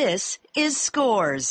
This is Scores,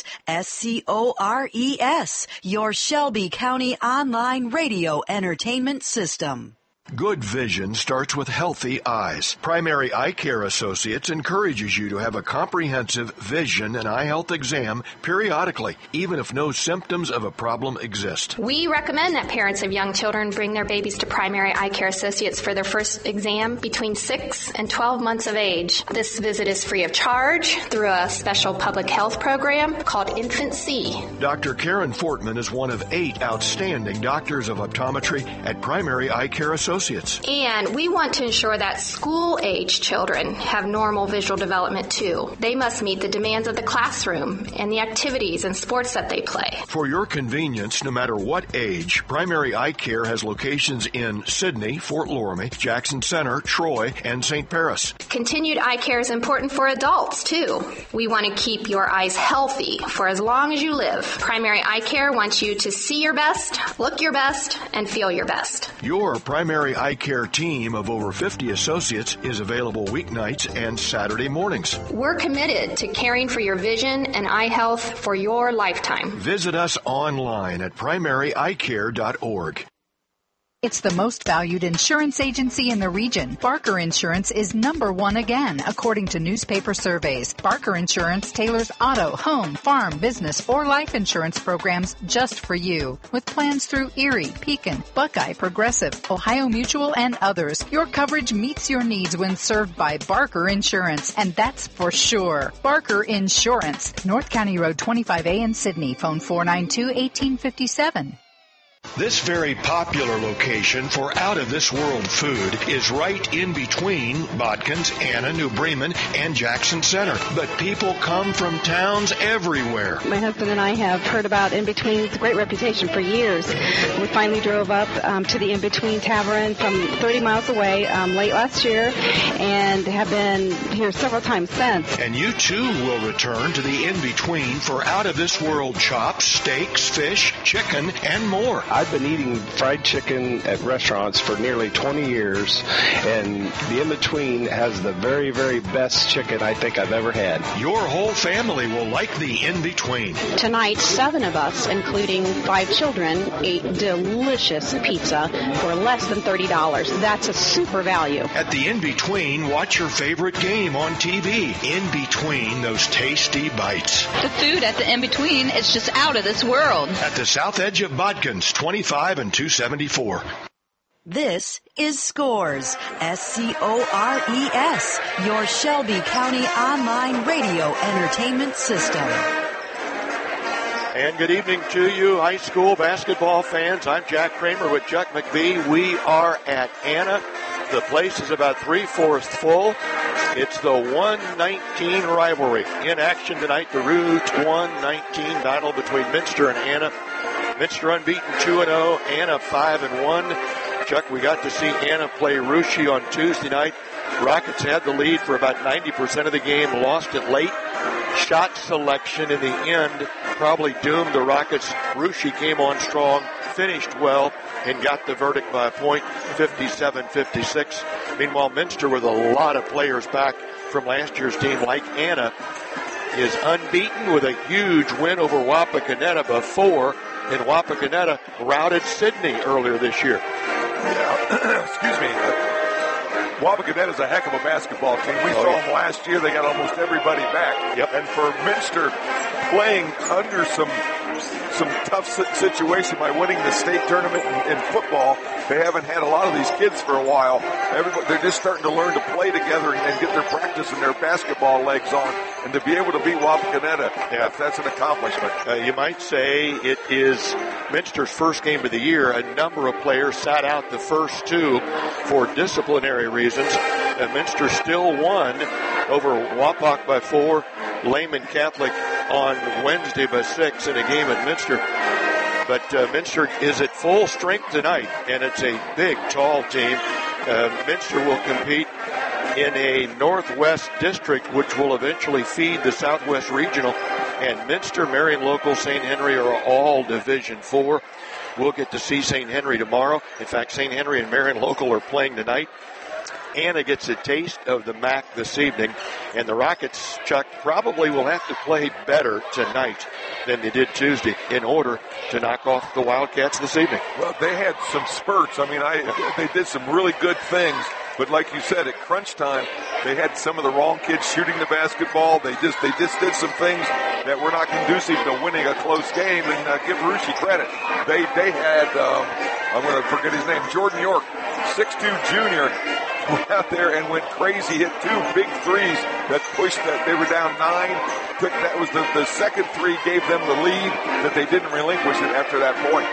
SCORES, your Shelby County online radio entertainment system. Good vision starts with healthy eyes. Primary Eye Care Associates encourages you to have a comprehensive vision and eye health exam periodically, even if no symptoms of a problem exist. We recommend that parents of young children bring their babies to Primary Eye Care Associates for their first exam between 6 and 12 months of age. This visit is free of charge through a special public health program called Infant C. Dr. Karen Fortman is one of 8 outstanding doctors of optometry at Primary Eye Care Associates. And we want to ensure that school-age children have normal visual development too. They must meet the demands of the classroom and the activities and sports that they play. For your convenience, no matter what age, Primary Eye Care has locations in Sidney, Fort Loramie, Jackson Center, Troy, and St. Paris. Continued eye care is important for adults too. We want to keep your eyes healthy for as long as you live. Primary Eye Care wants you to see your best, look your best, and feel your best. Your Primary Eye Care team of over 50 associates is available weeknights and Saturday mornings. We're committed to caring for your vision and eye health for your lifetime. Visit us online at primaryeyecare.org. It's the most valued insurance agency in the region. Barker Insurance is #1 again, according to newspaper surveys. Barker Insurance tailors auto, home, farm, business, or life insurance programs just for you. With plans through Erie, Pekin, Buckeye, Progressive, Ohio Mutual, and others, your coverage meets your needs when served by Barker Insurance, and that's for sure. Barker Insurance, North County Road 25A in Sidney. Phone 492-1857. This very popular location for out-of-this-world food is right in between Bodkins, Anna, New Bremen, and Jackson Center. But people come from towns everywhere. My husband and I have heard about In Between. It's a great reputation for years. We finally drove up to the In Between Tavern from 30 miles away late last year and have been here several times since. And you, too, will return to the In Between for out-of-this-world chops, steaks, fish, chicken, and more. I've been eating fried chicken at restaurants for nearly 20 years, and the In-Between has the very, very best chicken I think I've ever had. Your whole family will like the In-Between. Tonight, 7 of us, including 5 children, ate delicious pizza for less than $30. That's a super value. At the In-Between, watch your favorite game on TV. In Between those tasty bites. The food at the In-Between is just out of this world. At the south edge of Bodkins, 25 and 274. This is Scores, SCORES, your Shelby County online radio entertainment system. And good evening to you, high school basketball fans. I'm Jack Kramer with Chuck McBee. We are at Anna. The place is about 3/4 full. It's the 119 rivalry. In action tonight, the Route 119 battle between Minster and Anna. Minster unbeaten 2-0, Anna 5-1. Chuck, we got to see Anna play Russia on Tuesday night. Rockets had the lead for about 90% of the game, lost it late. Shot selection in the end probably doomed the Rockets. Russia came on strong, finished well, and got the verdict by a point, 57-56. Meanwhile, Minster, with a lot of players back from last year's team, like Anna, is unbeaten with a huge win over Wapakoneta before, and Wapakoneta routed Sidney earlier this year. Yeah, excuse me. Wapakoneta is a heck of a basketball team. We saw them last year. They got almost everybody back. Yep. And for Minster, playing under some tough situation by winning the state tournament in football, they haven't had a lot of these kids for a while. They're just starting to learn to play together and get their practice and their basketball legs on. And to be able to beat Wapakoneta, that's an accomplishment. You might say it is Minster's first game of the year. A number of players sat out the first 2 for disciplinary reasons. And Minster still won over Wapak by 4, Lehman Catholic on Wednesday by 6 in a game at Minster. But Minster is at full strength tonight, and it's a big, tall team. Minster will compete in a Northwest district, which will eventually feed the Southwest Regional. And Minster, Marion Local, St. Henry are all Division IV. We'll get to see St. Henry tomorrow. In fact, St. Henry and Marion Local are playing tonight. Anna gets a taste of the MAC this evening, and the Rockets, Chuck, probably will have to play better tonight than they did Tuesday in order to knock off the Wildcats this evening. Well, they had some spurts. I mean, they did some really good things. But like you said, at crunch time, they had some of the wrong kids shooting the basketball. They just did some things that were not conducive to winning a close game. And give Russia credit. They had, I'm going to forget his name, Jordan York, 6'2 junior, went out there and went crazy, hit 2 big threes that pushed that. They were down 9. That was the second three gave them the lead that they didn't relinquish it after that point.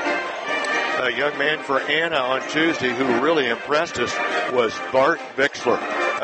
A young man for Anna on Tuesday who really impressed us was Bart Bixler.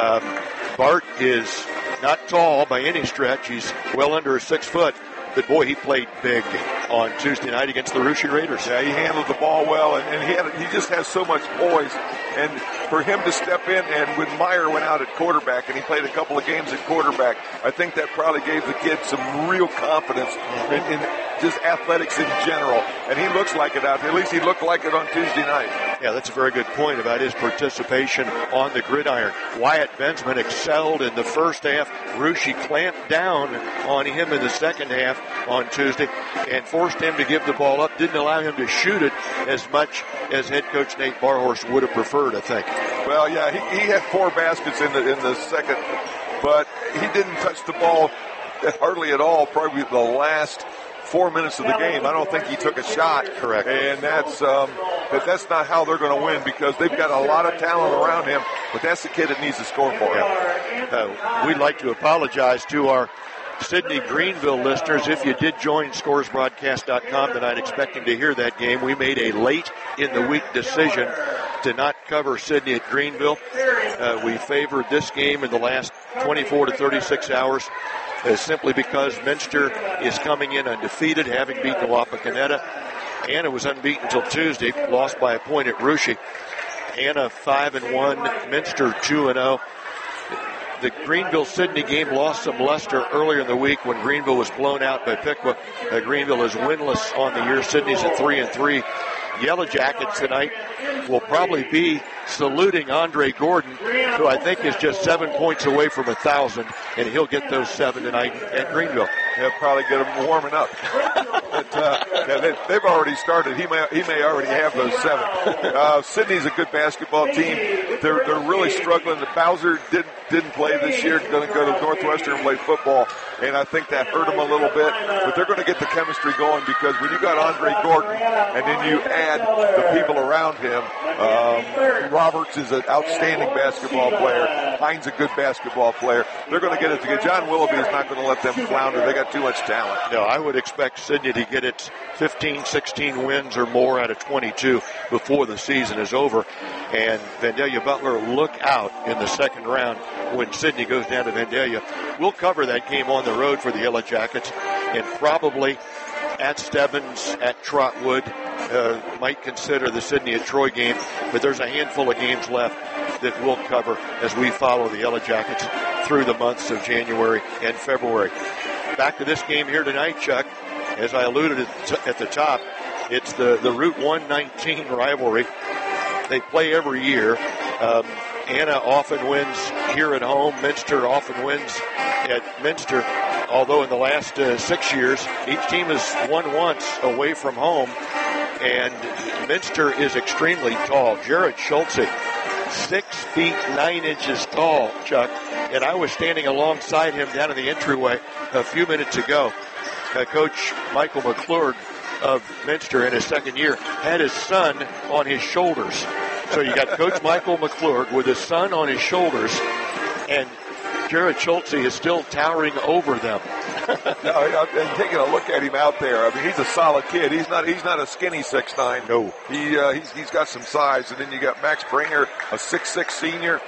Bart is not tall by any stretch. He's well under 6 foot. But, boy, he played big on Tuesday night against the Russia Raiders. Yeah, he handled the ball well, and he just has so much poise. And for him to step in, and when Meyer went out at quarterback, and he played a couple of games at quarterback, I think that probably gave the kid some real confidence in just athletics in general. And he looks like it out there. At least he looked like it on Tuesday night. Yeah, that's a very good point about his participation on the gridiron. Wyatt Bensman excelled in the first half. Russia clamped down on him in the second half on Tuesday and forced him to give the ball up. Didn't allow him to shoot it as much as head coach Nate Barhorst would have preferred, I think. Well, yeah, he had 4 baskets in the second, but he didn't touch the ball hardly at all, probably the last 4 minutes of the game. I don't think he took a shot. Correct. And that's not how they're going to win, because they've got a lot of talent around him, but that's the kid that needs to score for him. We'd like to apologize to our Sydney Greenville listeners. If you did join scoresbroadcast.com tonight expecting to hear that game, we made a late in the week decision to not cover Sydney at Greenville. We favored this game in the last 24 to 36 hours simply because Minster is coming in undefeated, having beaten Wapakoneta. Anna was unbeaten until Tuesday, lost by a point at Russia. Anna 5-1, Minster 2-0. The Greenville-Sydney game lost some luster earlier in the week when Greenville was blown out by Piqua. Greenville is winless on the year. Sydney's at 3-3. Yellow Jackets tonight will probably be saluting Andre Gordon, who I think is just 7 points away from 1,000, and he'll get those 7 tonight at Greenville. They'll probably get him warming up. But, they've already started. He may already have those 7. Sydney's a good basketball team. They're really struggling. The Bowser didn't play this year. Going to go to Northwestern and play football, and I think that hurt them a little bit. But they're going to get the chemistry going, because when you got Andre Gordon and then you add the people around him, Roberts is an outstanding basketball player. Hines a good basketball player. They're going to get it together. John Willoughby is not going to let them flounder. They got too much talent. No, I would expect Sydney to get its 15, 16 wins or more out of 22 before the season is over. And Vandalia Butler look out in the second round when Sydney goes down to Vandalia. We'll cover that game on the road for the Yellow Jackets, and probably at Stebbins, at Trotwood, might consider the Sydney at Troy game, but there's a handful of games left that we'll cover as we follow the Yellow Jackets through the months of January and February. Back to this game here tonight, Chuck. As I alluded at the top, it's the Route 119 rivalry. They play every year. Anna often wins here at home. Minster often wins at Minster, although in the last 6 years, each team has won once away from home. And Minster is extremely tall. Jared Schultze, 6 feet 9 inches tall, Chuck. And I was standing alongside him down in the entryway a few minutes ago. Coach Michael McClure of Minster in his second year had his son on his shoulders. So you got Coach Michael McClure with his son on his shoulders, and Jared Schultze is still towering over them. And taking a look at him out there, I mean, he's a solid kid. He's not a skinny 6'9". No, he's got some size. And then you got Max Bringer, a 6'6" senior.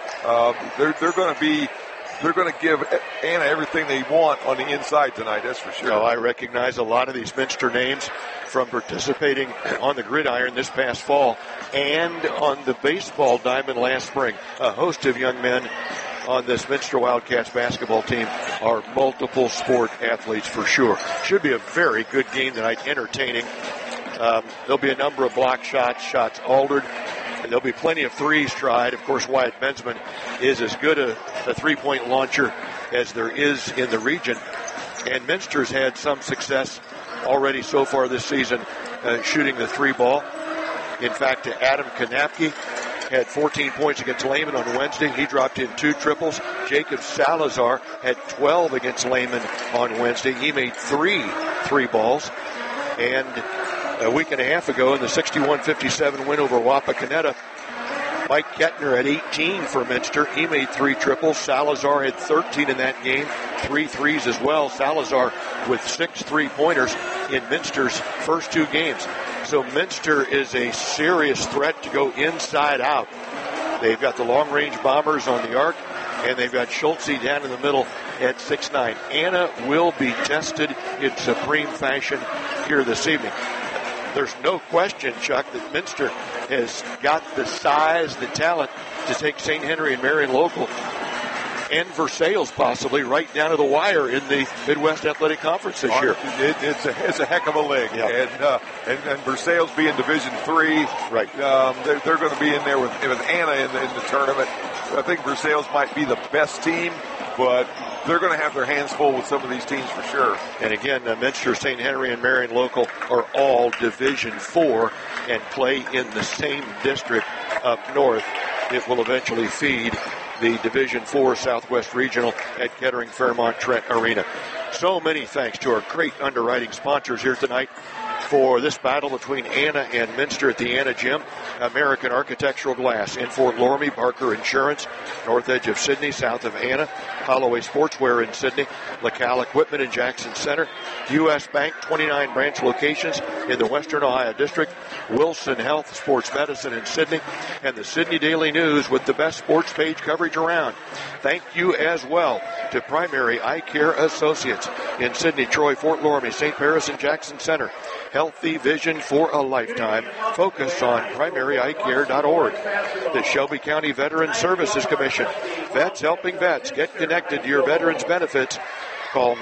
They're going to give Anna everything they want on the inside tonight, that's for sure. No, I recognize a lot of these Minster names from participating on the gridiron this past fall and on the baseball diamond last spring. A host of young men on this Minster Wildcats basketball team are multiple sport athletes for sure. Should be a very good game tonight, entertaining. There'll be a number of block shots altered. there'll be plenty of threes tried. Of course, Wyatt Bensman is as good a three-point launcher as there is in the region. And Minster's had some success already so far this season shooting the three ball. In fact, Adam Kanapke had 14 points against Lehman on Wednesday. He dropped in 2 triples. Jacob Salazar had 12 against Lehman on Wednesday. He made 3 three balls. And a week and a half ago in the 61-57 win over Wapakoneta, Mike Kettner had 18 for Minster. He made 3 triples. Salazar had 13 in that game, 3 threes as well. Salazar with 6 three-pointers in Minster's first 2 games. So Minster is a serious threat to go inside out. They've got the long-range bombers on the arc, and they've got Schultze down in the middle at 6'9". Anna will be tested in supreme fashion here this evening. There's no question, Chuck, that Minster has got the size, the talent to take St. Henry and Marion Local and Versailles possibly right down to the wire in the Midwest Athletic Conference this year. It's a heck of a league. Yeah. And Versailles being Division III, right? They're going to be in there with Anna in the tournament. I think Versailles might be the best team, but they're going to have their hands full with some of these teams for sure. And again, Minster, St. Henry, and Marion Local are all Division IV and play in the same district up north. It will eventually feed the Division IV Southwest Regional at Kettering Fairmont Trent Arena. So many thanks to our great underwriting sponsors here tonight for this battle between Anna and Minster at the Anna Gym. American Architectural Glass in Fort Loramie, Barker Insurance, north edge of Sydney, south of Anna, Holloway Sportswear in Sydney, LaCal Equipment in Jackson Center, U.S. Bank, 29 branch locations in the Western Ohio District, Wilson Health Sports Medicine in Sydney, and the Sydney Daily News with the best sports page coverage around. Thank you as well to Primary Eye Care Associates in Sydney, Troy, Fort Loramie, St. Paris, and Jackson Center. Healthy vision for a lifetime. Focus on primaryeyecare.org. The Shelby County Veterans Services Commission. Vets helping vets. Get connected to your veterans benefits. Call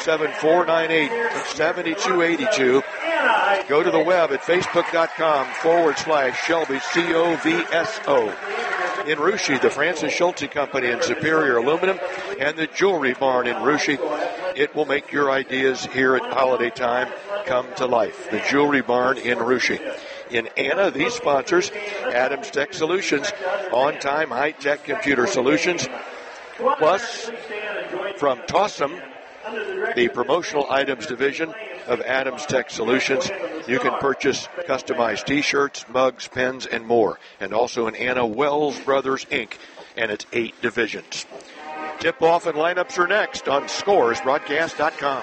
937-498-7282. Go to the web at facebook.com/Shelby COVSO. In Russia, the Francis Schultze Company in Superior Aluminum and the Jewelry Barn in Russia. It will make your ideas here at holiday time come to life. The Jewelry Barn in Russia. In Anna, these sponsors, Adams Tech Solutions, on-time high-tech computer solutions, plus from Tossum, the promotional items division of Adams Tech Solutions, you can purchase customized T-shirts, mugs, pens, and more. And also in Anna, Wells Brothers, Inc., and its 8 divisions. Tip-off and lineups are next on ScoresBroadcast.com.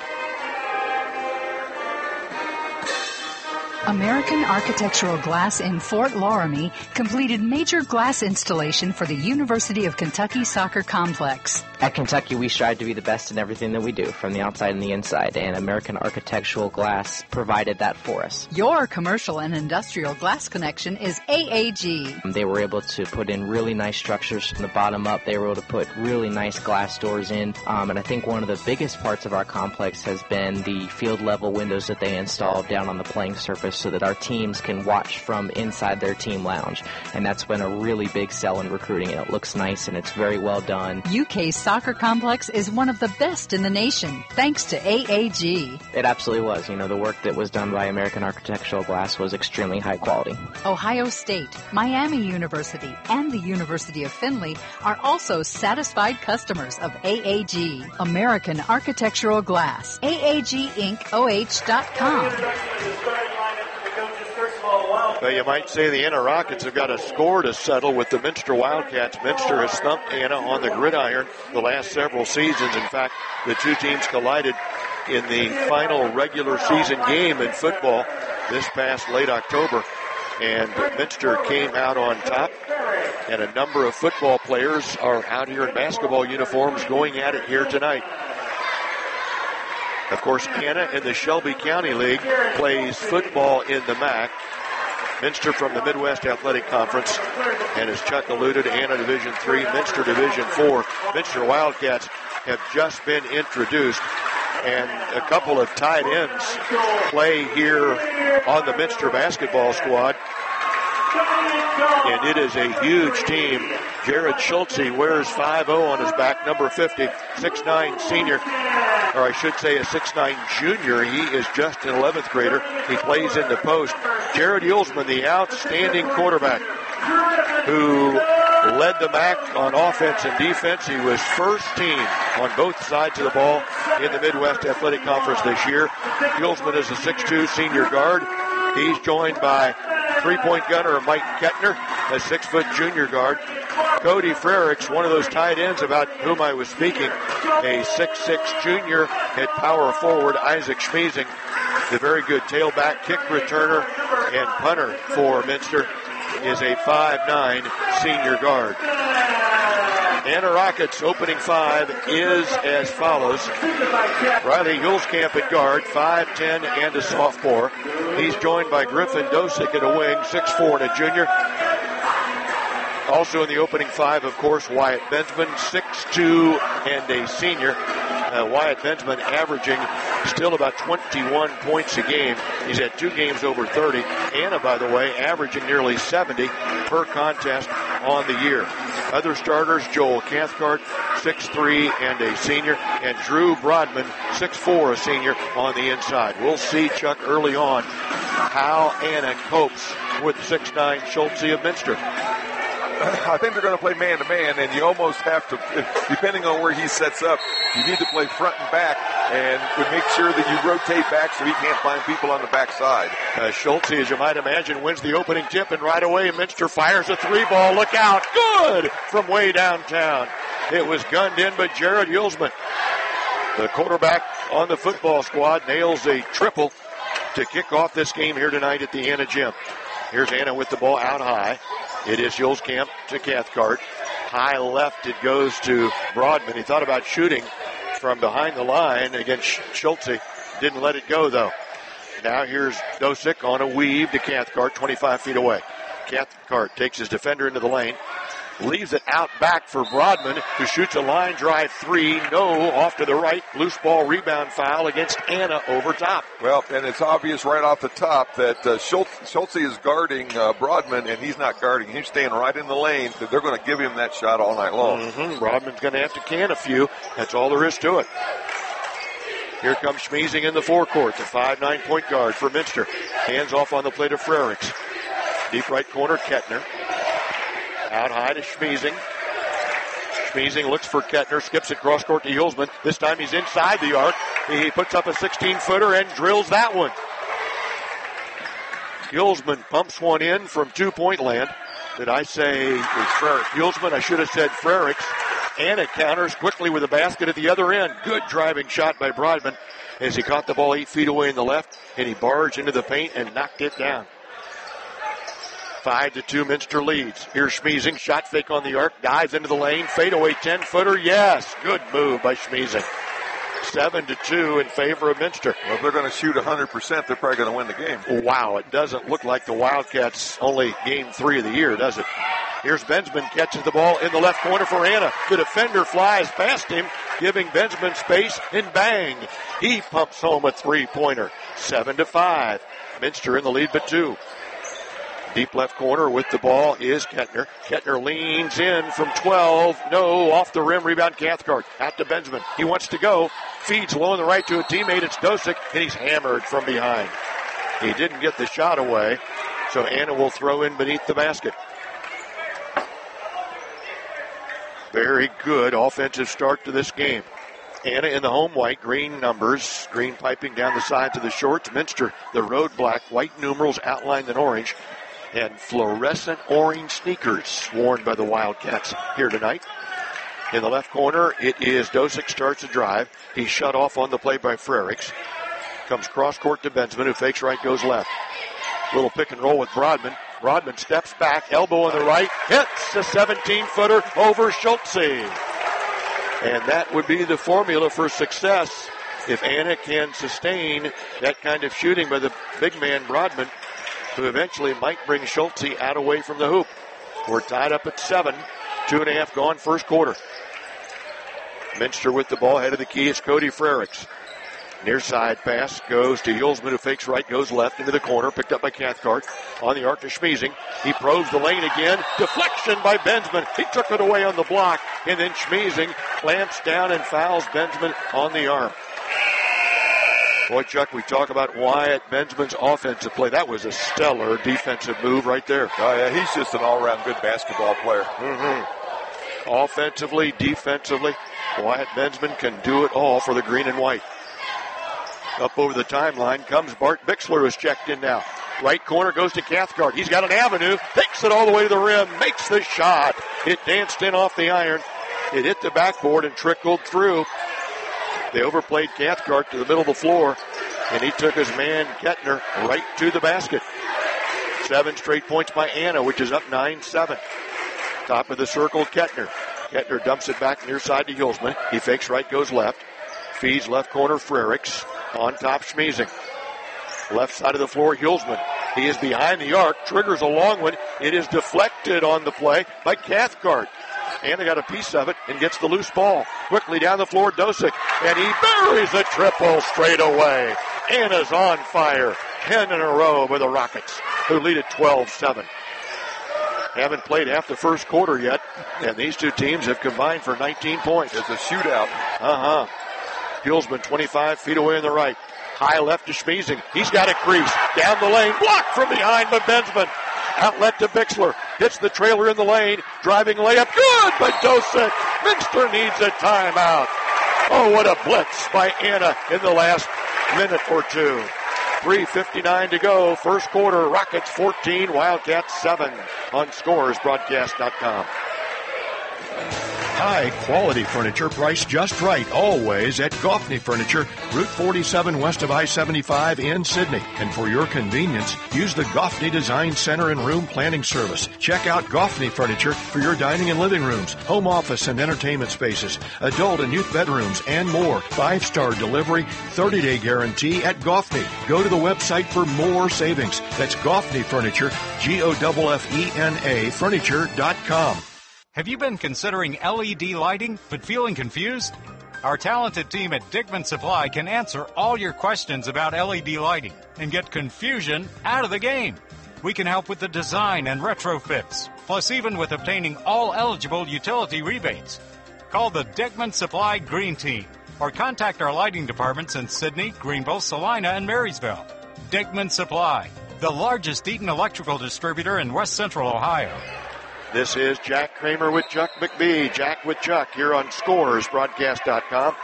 American Architectural Glass in Fort Loramie completed major glass installation for the University of Kentucky Soccer Complex. At Kentucky, we strive to be the best in everything that we do, from the outside and the inside, and American Architectural Glass provided that for us. Your commercial and industrial glass connection is AAG. They were able to put in really nice structures from the bottom up. They were able to put really nice glass doors in, and I think one of the biggest parts of our complex has been the field-level windows that they installed down on the playing surface, so that our teams can watch from inside their team lounge. And that's been a really big sell in recruiting. It looks nice and it's very well done. UK's soccer complex is one of the best in the nation, thanks to AAG. It absolutely was. You know, the work that was done by American Architectural Glass was extremely high quality. Ohio State, Miami University, and the University of Findlay are also satisfied customers of AAG. American Architectural Glass. AAGIncOH.com. Well, you might say the Anna Rockets have got a score to settle with the Minster Wildcats. Minster has thumped Anna on the gridiron the last several seasons. In fact, the two teams collided in the final regular season game in football this past late October. And Minster came out on top. And a number of football players are out here in basketball uniforms going at it here tonight. Of course, Anna in the Shelby County League plays football in the MAC. Minster from the Midwest Athletic Conference. And as Chuck alluded, Anna Division III, Minster Division IV. Minster Wildcats have just been introduced. And a couple of tight ends play here on the Minster basketball squad. And it is a huge team. Jared Schultze wears 5-0 on his back, number 50, 6'9 senior, or I should say a 6'9 junior. He is just an 11th grader. He plays in the post. Jared Yulesman, the outstanding quarterback, who led the MAC on offense and defense. He was first team on both sides of the ball in the Midwest Athletic Conference this year. Yulesman is a 6'2 senior guard. He's joined by three-point gunner Mike Kettner, a 6-foot junior guard. Cody Frericks, one of those tight ends about whom I was speaking, a 6'6 junior at power forward. Isaac Schmiesing, the very good tailback, kick returner, and punter for Minster, is a 5'9 senior guard. Anna Rockets' opening five is as follows. Riley Hulskamp at guard, 5'10 and a sophomore. He's joined by Griffin Dosick at a wing, 6'4 and a junior. Also in the opening five, of course, Wyatt Bensman, 6'2 and a senior. Wyatt Bensman averaging still about 21 points a game. He's had 2 games over 30. Anna, by the way, averaging nearly 70 per contest on the year. Other starters, Joel Cathcart, 6'3 and a senior, and Drew Broadman, 6'4, a senior on the inside. We'll see, Chuck, early on how Anna copes with 6'9 Schultze of Minster. I think they're going to play man-to-man, and you almost have to, depending on where he sets up, you need to play front and back and make sure that you rotate back so he can't find people on the backside. Schultze, as you might imagine, wins the opening tip, and right away Minster fires a 3-ball. Look out. Good from way downtown. It was gunned in by Jared Yulesman. The quarterback on the football squad nails a triple to kick off this game here tonight at the Anna Gym. Here's Anna with the ball out high. It is Hulskamp to Cathcart. High left, it goes to Broadman. He thought about shooting from behind the line against Schultze. Didn't let it go, though. Now here's Dosick on a weave to Cathcart, 25 feet away. Cathcart takes his defender into the lane. Leaves it out back for Broadman, who shoots a line drive 3. No, off to the right. Loose ball rebound foul against Anna over top. Well, and it's obvious right off the top that Schultze is guarding Broadman, and he's not guarding. He's staying right in the lane. That they're going to give him that shot all night long. Broadman's going to have to can a few. That's all there is to it. Here comes Schmiesing in the forecourt, the 5'9 point guard for Minster. Hands off on the plate of Frericks. Deep right corner, Kettner. Out high to Schmiesing. Schmiesing looks for Kettner, skips it cross court to Yulesman. This time he's inside the arc. He puts up a 16-footer and drills that one. Yulesman pumps one in from 2-point land. Did I say Yulesman? I should have said Frericks. Anna counters quickly with a basket at the other end. Good driving shot by Broadman as he caught the ball 8 feet away in the left, and he barged into the paint and knocked it down. 5-2 Minster leads. Here's Schmiesing, shot fake on the arc, dives into the lane, fadeaway 10-footer, yes, good move by Schmiesing. 7-2 in favor of Minster. Well, if they're going to shoot 100%, they're probably going to win the game. Wow, it doesn't look like the Wildcats' only game 3 of the year, does it? Here's Bensman, catches the ball in the left corner for Anna. The defender flies past him, giving Bensman space, and bang, he pumps home a 3-pointer. 7-5. Minster in the lead by 2. Deep left corner with the ball is Kettner. Kettner leans in from 12. No, off the rim, rebound Cathcart. Out to Bensman. He wants to go. Feeds low on the right to a teammate. It's Dosick, and he's hammered from behind. He didn't get the shot away, so Anna will throw in beneath the basket. Very good offensive start to this game. Anna in the home white, green numbers, green piping down the sides of the shorts. Minster, the road black, white numerals outlined in orange, and fluorescent orange sneakers worn by the Wildcats here tonight. In the left corner, it is Dosick starts a drive. He's shut off on the play by Frericks. Comes cross court to Bensman, who fakes right, goes left. Little pick and roll with Broadman. Broadman steps back, elbow on the right, hits a 17-footer over Schultze. And that would be the formula for success if Anna can sustain that kind of shooting by the big man Broadman, who eventually might bring Schultze out away from the hoop. We're tied up at 7. 2.5 gone first quarter. Minster with the ball, head of the key. It's Cody Frericks. Near side pass goes to Hulsman, who fakes right, goes left into the corner, picked up by Cathcart. On the arc to Schmiesing. He probes the lane again. Deflection by Bensman. He took it away on the block, and then Schmiesing clamps down and fouls Bensman on the arm. Boy, Chuck, we talk about Wyatt Bensman's offensive play. That was a stellar defensive move right there. Oh, yeah, he's just an all-around good basketball player. Mm-hmm. Offensively, defensively, Wyatt Bensman can do it all for the green and white. Up over the timeline comes Bart Bixler, who's checked in now. Right corner goes to Cathcart. He's got an avenue, takes it all the way to the rim, makes the shot. It danced in off the iron. It hit the backboard and trickled through. They overplayed Cathcart to the middle of the floor, and he took his man, Kettner, right to the basket. 7 straight points by Anna, which is up 9-7. Top of the circle, Kettner. Kettner dumps it back near side to Hulsman. He fakes right, goes left. Feeds left corner, Frericks. On top, Schmiesing. Left side of the floor, Hulsman. He is behind the arc, triggers a long one. It is deflected on the play by Cathcart. Anna got a piece of it and gets the loose ball. Quickly down the floor, Dosick. And he buries a triple straight away. Anna's on fire. 10 in a row by the Rockets, who lead at 12-7. Haven't played half the first quarter yet, and these two teams have combined for 19 points. It's a shootout. Hulsman 25 feet away on the right. High left to Schmiesing. He's got a crease. Down the lane. Blocked from behind by Bensman. Outlet to Bixler. Hits the trailer in the lane. Driving layup. Good by Dosick. Minster needs a timeout. Oh, what a blitz by Anna in the last minute or two. 3:59 to go. First quarter. Rockets 14. Wildcats 7 on scoresbroadcast.com. High quality furniture priced just right, always at Goffney Furniture, Route 47 west of I-75 in Sydney. And for your convenience, use the Goffney Design Center and Room Planning Service. Check out Goffney Furniture for your dining and living rooms, home office and entertainment spaces, adult and youth bedrooms, and more. 5-star delivery, 30-day guarantee at Goffney. Go to the website for more savings. That's Goffney Furniture, Goffena Furniture.com. Have you been considering LED lighting but feeling confused? Our talented team at Dickman Supply can answer all your questions about LED lighting and get confusion out of the game. We can help with the design and retrofits, plus even with obtaining all eligible utility rebates. Call the Dickman Supply Green Team or contact our lighting departments in Sydney, Greenville, Salina, and Marysville. Dickman Supply, the largest Eaton electrical distributor in West Central Ohio. This is Jack Kramer with Chuck McBee. Jack with Chuck here on scoresbroadcast.com.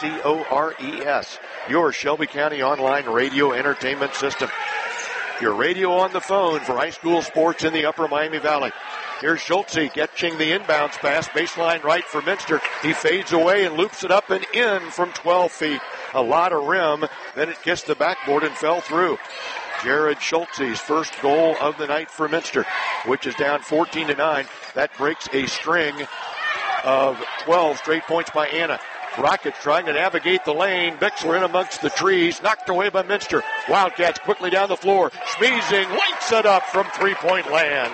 SCORES, your Shelby County online radio entertainment system. Your radio on the phone for high school sports in the Upper Miami Valley. Here's Schultze catching the inbounds pass, baseline right for Minster. He fades away and loops it up and in from 12 feet. A lot of rim, then it kissed the backboard and fell through. Jared Schultze's first goal of the night for Minster, which is down 14-9. That breaks a string of 12 straight points by Anna. Rockets trying to navigate the lane. Bixler in amongst the trees, knocked away by Minster. Wildcats quickly down the floor. Schmiesing lights it up from three-point land.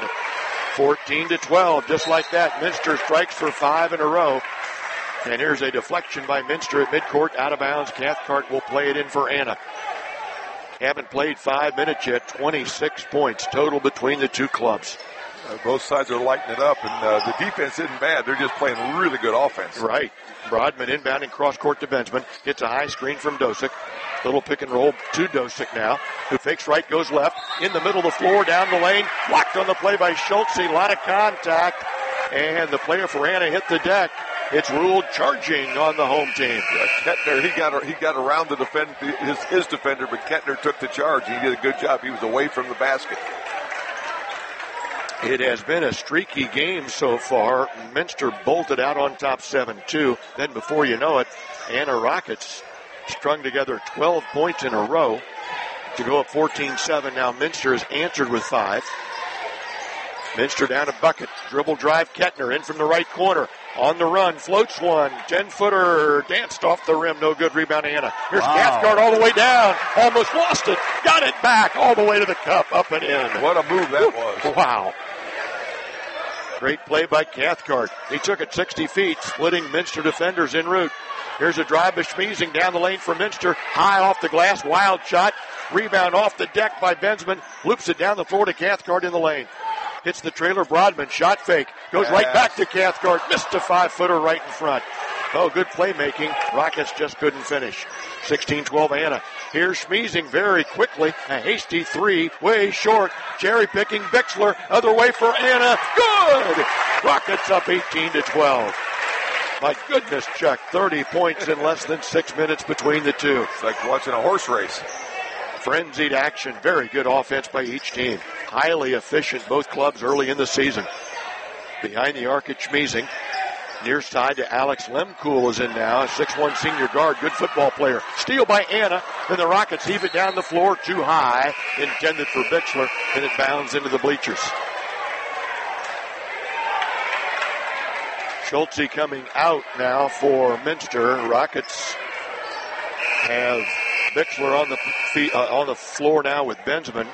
14-12, just like that. Minster strikes for 5 in a row. And here's a deflection by Minster at midcourt, out of bounds. Cathcart will play it in for Anna. Haven't played 5 minutes yet. 26 points total between the two clubs. Both sides are lighting it up, and the defense isn't bad. They're just playing really good offense. Right. Broadman inbounding cross court to Bensman. Gets a high screen from Dosick. Little pick and roll to Dosick now, who fakes right, goes left. In the middle of the floor, down the lane. Blocked on the play by Schultze. A lot of contact. And the player for Anna hit the deck. It's ruled charging on the home team. Kettner, he got around the his defender, but Kettner took the charge. He did a good job. He was away from the basket. It has been a streaky game so far. Minster bolted out on top 7-2. Then before you know it, Anna Rockets strung together 12 points in a row to go up 14-7. Now Minster has answered with 5. Minster down a bucket. Dribble drive, Kettner in from the right corner. On the run, floats one. 10-footer, danced off the rim. No good rebound, Anna. Here's Cathcart all the way down. Almost lost it. Got it back all the way to the cup, up and in. What a move that was. Wow. Great play by Cathcart. He took it 60 feet, splitting Minster defenders en route. Here's a drive by Schmiesing down the lane for Minster. High off the glass, wild shot. Rebound off the deck by Bensman. Loops it down the floor to Cathcart in the lane. Hits the trailer. Broadman, shot fake. Goes right back to Cathcart. Missed a 5-footer right in front. Oh, good playmaking. Rockets just couldn't finish. 16-12 Anna. Here's Schmiesing very quickly. A hasty three, way short. Cherry picking Bixler. Other way for Anna. Good! Rockets up 18-12. My goodness, Chuck. 30 points in less than 6 minutes between the two. It's like watching a horse race. Frenzied action. Very good offense by each team. Highly efficient, both clubs early in the season. Behind the arc at Schmiesing. Near side to Alex Lemkool is in now. A 6'1 senior guard. Good football player. Steal by Anna. Then the Rockets heave it down the floor too high. Intended for Bixler. And it bounds into the bleachers. Schultze coming out now for Minster. Rockets have Bixler on the floor now with Bensman.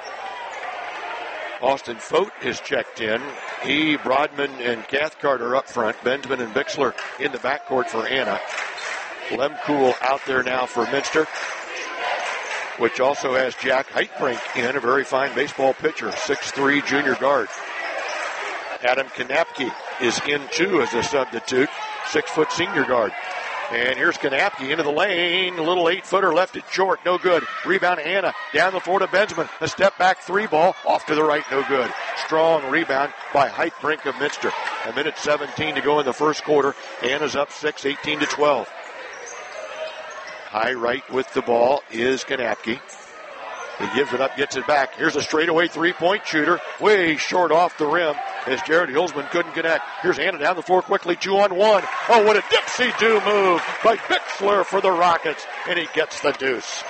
Austin Fote is checked in. He, Broadman, and Cathcart are up front. Bensman and Bixler in the backcourt for Anna. Lemkool out there now for Minster, which also has Jack Heitbrink in, a very fine baseball pitcher, 6'3 junior guard. Adam Kanapke is in too as a substitute, 6-foot senior guard. And here's Kanapke into the lane. A little 8-footer left it short. No good. Rebound Anna. Down the floor to Bensman. A step back three ball. Off to the right. No good. Strong rebound by Heitbrink of Minster. 1:17 to go in the first quarter. Anna's up 6, 18-12. High right with the ball is Kanapke. He gives it up, gets it back. Here's a straightaway three-point shooter. Way short off the rim as Jared Hilsman couldn't connect. Here's Anna down the floor quickly, 2-on-1. Oh, what a dipsy-do move by Bixler for the Rockets, and he gets the deuce.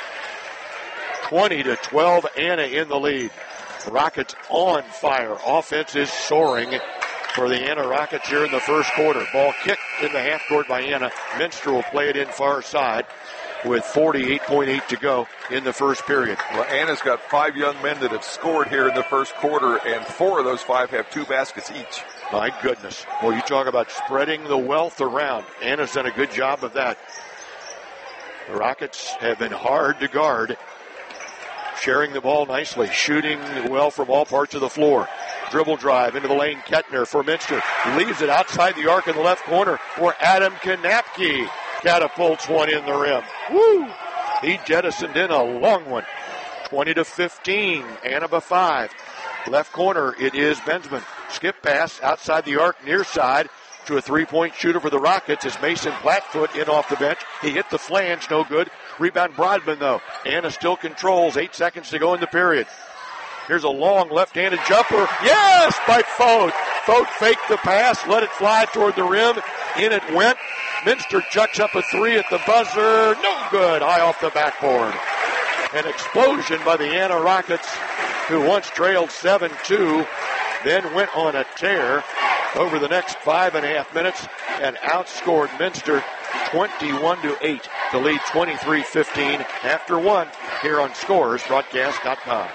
20-12, Anna in the lead. Rockets on fire. Offense is soaring for the Anna Rockets here in the first quarter. Ball kicked in the half court by Anna. Minster will play it in far side with 48.8 to go in the first period. Well, Anna's got 5 young men that have scored here in the first quarter, and 4 of those 5 have 2 baskets each. My goodness. Well, you talk about spreading the wealth around. Anna's done a good job of that. The Rockets have been hard to guard, sharing the ball nicely, shooting well from all parts of the floor. Dribble drive into the lane, Kettner for Minster. Leaves it outside the arc in the left corner where Adam Kanapke catapults one in the rim. Woo! He jettisoned in a long one. 20-15, Anna by 5. Left corner, it is Bensman. Skip pass outside the arc, near side to a three-point shooter for the Rockets is Mason Plattfoot in off the bench. He hit the flange, no good. Rebound Broadman, though. Anna still controls. 8 seconds to go in the period. Here's a long left-handed jumper. Yes, by Fote. Fote faked the pass, let it fly toward the rim. In it went. Minster chucks up a 3 at the buzzer. No good. High off the backboard. An explosion by the Anna Rockets, who once trailed 7-2, then went on a tear over the next 5.5 minutes and outscored Minster 21-8 to lead 23-15 after 1 here on ScorersBroadcast.com.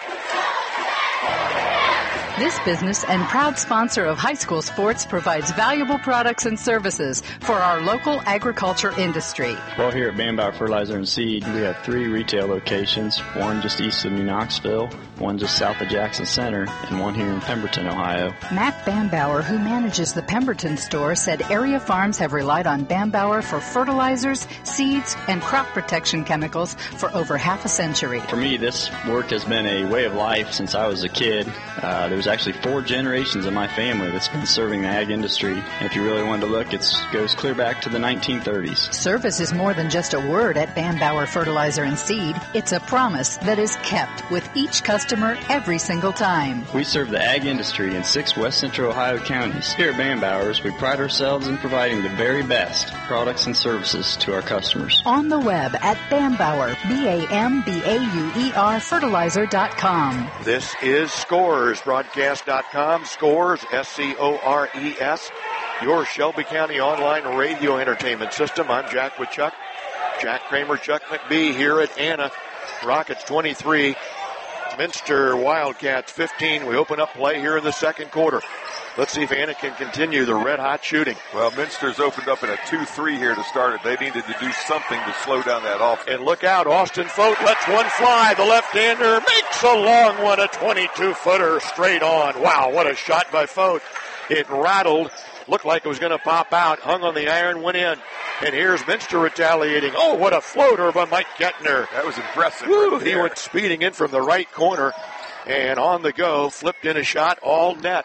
This business and proud sponsor of high school sports provides valuable products and services for our local agriculture industry. Well, here at Bambauer Fertilizer and Seed, we have 3 retail locations, one just east of New Knoxville, one just south of Jackson Center, and one here in Pemberton, Ohio. Matt Bambauer, who manages the Pemberton store, said area farms have relied on Bambauer for fertilizers, seeds, and crop protection chemicals for over half a century. For me, this work has been a way of life since I was a kid. There's actually 4 generations of my family that's been serving the ag industry. And if you really wanted to look, it goes clear back to the 1930s. Service is more than just a word at Bambauer Fertilizer and Seed. It's a promise that is kept with each customer every single time. We serve the ag industry in 6 West Central Ohio counties. Here at Bambauer's, we pride ourselves in providing the very best products and services to our customers. On the web at Bambauer, BAMBAUER fertilizer.com. This is ScorersBroadcast.com. Scores, SCORES, your Shelby County online radio entertainment system. I'm Jack with Chuck. Jack Kramer, Chuck McBee here at Anna. Rockets 23, Minster Wildcats 15. We open up play here in the second quarter. Let's see if Anna can continue the red-hot shooting. Well, Minster's opened up in a 2-3 here to start it. They needed to do something to slow down that offense. And look out, Austin Fote lets one fly. The left-hander makes a long one, a 22-footer straight on. Wow, what a shot by Fote. It rattled, looked like it was going to pop out, hung on the iron, went in. And here's Minster retaliating. Oh, what a floater by Mike Kettner. That was impressive. Woo, he went speeding in from the right corner. And on the go, flipped in a shot, all net.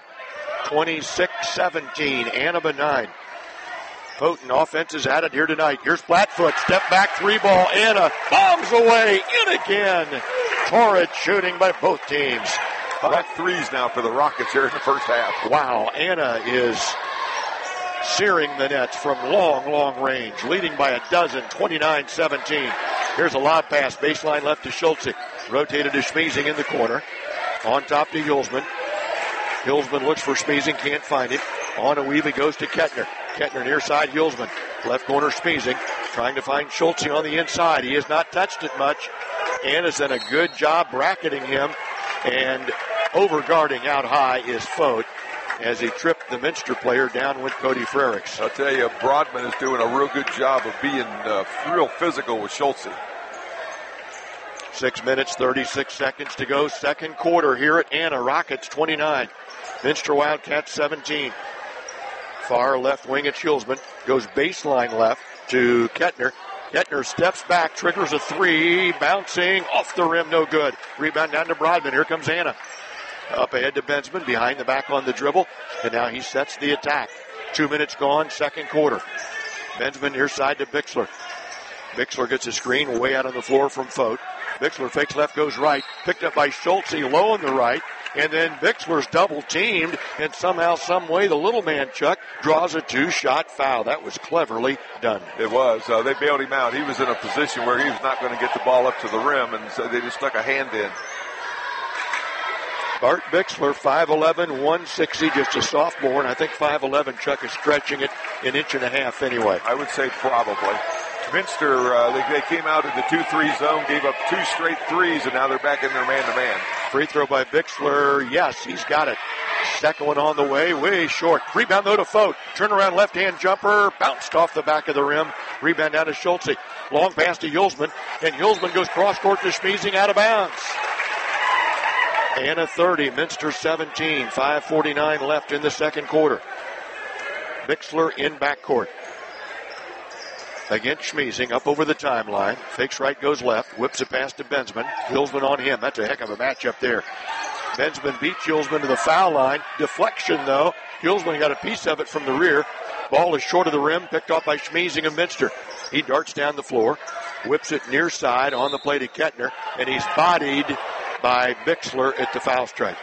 26-17, Anna 9. Potent offense is at it here tonight. Here's Flatfoot, step back, 3-ball. Anna bombs away, in again. Torrid shooting by both teams. 5 threes now for the Rockets here in the first half. Wow, Anna is searing the nets from long, long range, leading by a dozen, 29-17. Here's a lob pass, baseline left to Schultze. Rotated to Schmiesing in the corner. On top to Hulsman. Hulsman looks for Schmiesing, can't find him. On a weave, it goes to Kettner. Kettner near side, Hulsman. Left corner, Schmiesing. Trying to find Schultze on the inside. He has not touched it much. Anna's done a good job bracketing him. And over-guarding out high is Fote as he tripped the Minster player. Down with Cody Frericks. I'll tell you, Broadman is doing a real good job of being real physical with Schultze. 6 minutes, 36 seconds to go. Second quarter here at Anna. Rockets 29. Minster Wildcats 17. Far left wing at Hulsman. Goes baseline left to Kettner. Kettner steps back, triggers a 3. Bouncing off the rim, no good. Rebound down to Broadman. Here comes Anna. Up ahead to Bensman. Behind the back on the dribble. And now he sets the attack. 2 minutes gone, second quarter. Bensman near side to Bixler. Bixler gets a screen way out on the floor from Fote. Bixler fakes left, goes right. Picked up by Schultze, low on the right. And then Bixler's double teamed. And somehow, some way, the little man, Chuck, draws a 2-shot foul. That was cleverly done. It was. They bailed him out. He was in a position where he was not going to get the ball up to the rim. And so they just stuck a hand in. Bart Bixler, 5'11", 160, just a sophomore. And I think 5'11", Chuck, is stretching it an inch and a half anyway. I would say probably. Minster, they came out in the 2-3 zone, gave up 2 straight threes, and now they're back in their man-to-man. Free throw by Bixler. Yes, he's got it. Second one on the way short. Rebound, though, to Fote. Turnaround left-hand jumper. Bounced off the back of the rim. Rebound down to Schultze. Long pass to Hulsman. And Hulsman goes cross-court to Schmiesing, out of bounds. Anna 30, Minster 17. 5:49 left in the second quarter. Bixler in backcourt. Against Schmiesing, up over the timeline. Fakes right, goes left. Whips it past to Bensman. Hulsman on him. That's a heck of a matchup there. Bensman beats Hulsman to the foul line. Deflection, though. Hulsman got a piece of it from the rear. Ball is short of the rim, picked off by Schmiesing of Minster. He darts down the floor. Whips it near side on the play to Kettner. And he's bodied by Bixler at the foul stripe.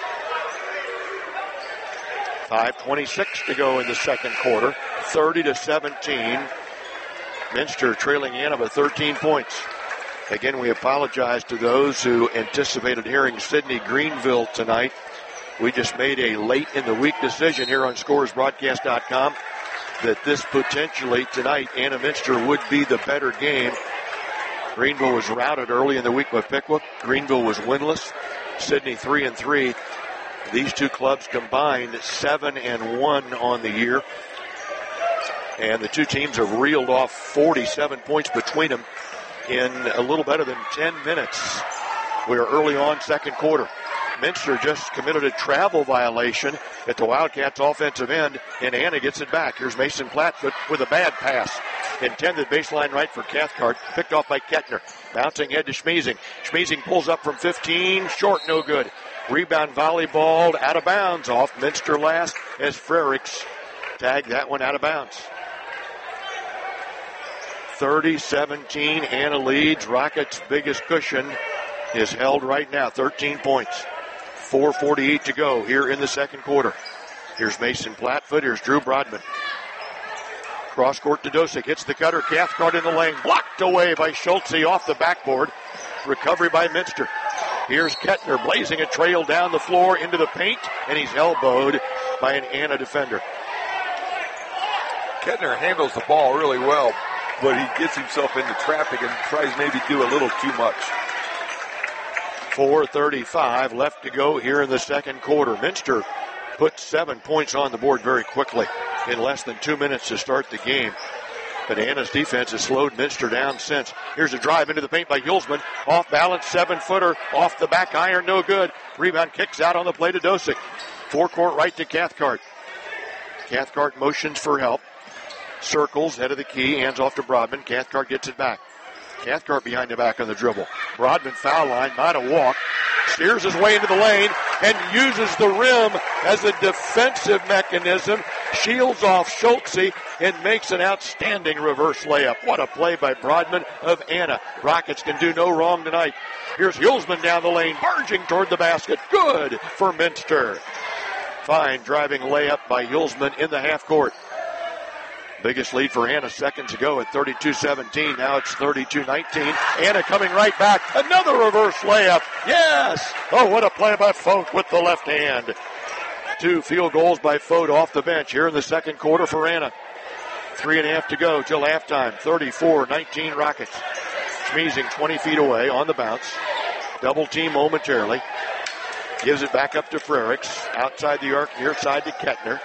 5:26 to go in the second quarter. 30-17. Minster trailing Anna by 13 points. Again, we apologize to those who anticipated hearing Sydney Greenville tonight. We just made a late in the week decision here on ScoresBroadcast.com that this potentially tonight, Anna Minster would be the better game. Greenville was routed early in the week by Pickwick. Greenville was winless. Sydney 3-3. These two clubs combined 7-1 on the year. And the two teams have reeled off 47 points between them in a little better than 10 minutes. We are early on second quarter. Minster just committed a travel violation at the Wildcats' offensive end, and Anna gets it back. Here's Mason Flatfoot with a bad pass. Intended baseline right for Cathcart, picked off by Kettner. Bouncing head to Schmiesing. Schmiesing pulls up from 15, short, no good. Rebound volleyball out of bounds off Minster last as Frericks tagged that one out of bounds. 30-17, Anna leads. Rockets' biggest cushion is held right now, 13 points. 4:48 to go here in the second quarter. Here's Mason Flatfoot. Here's Drew Broadman. Cross court to Dosick. Hits the cutter. Cathcart in the lane. Blocked away by Schultze off the backboard. Recovery by Minster. Here's Kettner blazing a trail down the floor into the paint, and he's elbowed by an Anna defender. Kettner handles the ball really well, but he gets himself into traffic and tries maybe do a little too much. 4:35 left to go here in the second quarter. Minster put 7 points on the board very quickly in less than 2 minutes to start the game. But Anna's defense has slowed Minster down since. Here's a drive into the paint by Hulsman. Off balance, 7-footer. Off the back iron, no good. Rebound kicks out on the play to Dosick. Forecourt right to Cathcart. Cathcart motions for help. Circles, head of the key, hands off to Broadman. Cathcart gets it back. Cathcart behind the back on the dribble. Broadman foul line, not a walk. Steers his way into the lane and uses the rim as a defensive mechanism. Shields off Schultze and makes an outstanding reverse layup. What a play by Broadman of Anna. Rockets can do no wrong tonight. Here's Hulsman down the lane, barging toward the basket. Good for Minster. Fine driving layup by Hulsman in the half court. Biggest lead for Anna seconds ago at 32-17. Now it's 32-19. Anna coming right back. Another reverse layup. Yes! Oh, what a play by Fote with the left hand. 2 field goals by Fote off the bench here in the second quarter for Anna. 3.5 to go till halftime. 34-19 Rockets. Schmeezing 20 feet away on the bounce. Double team momentarily. Gives it back up to Frericks. Outside the arc, near side to Kettner.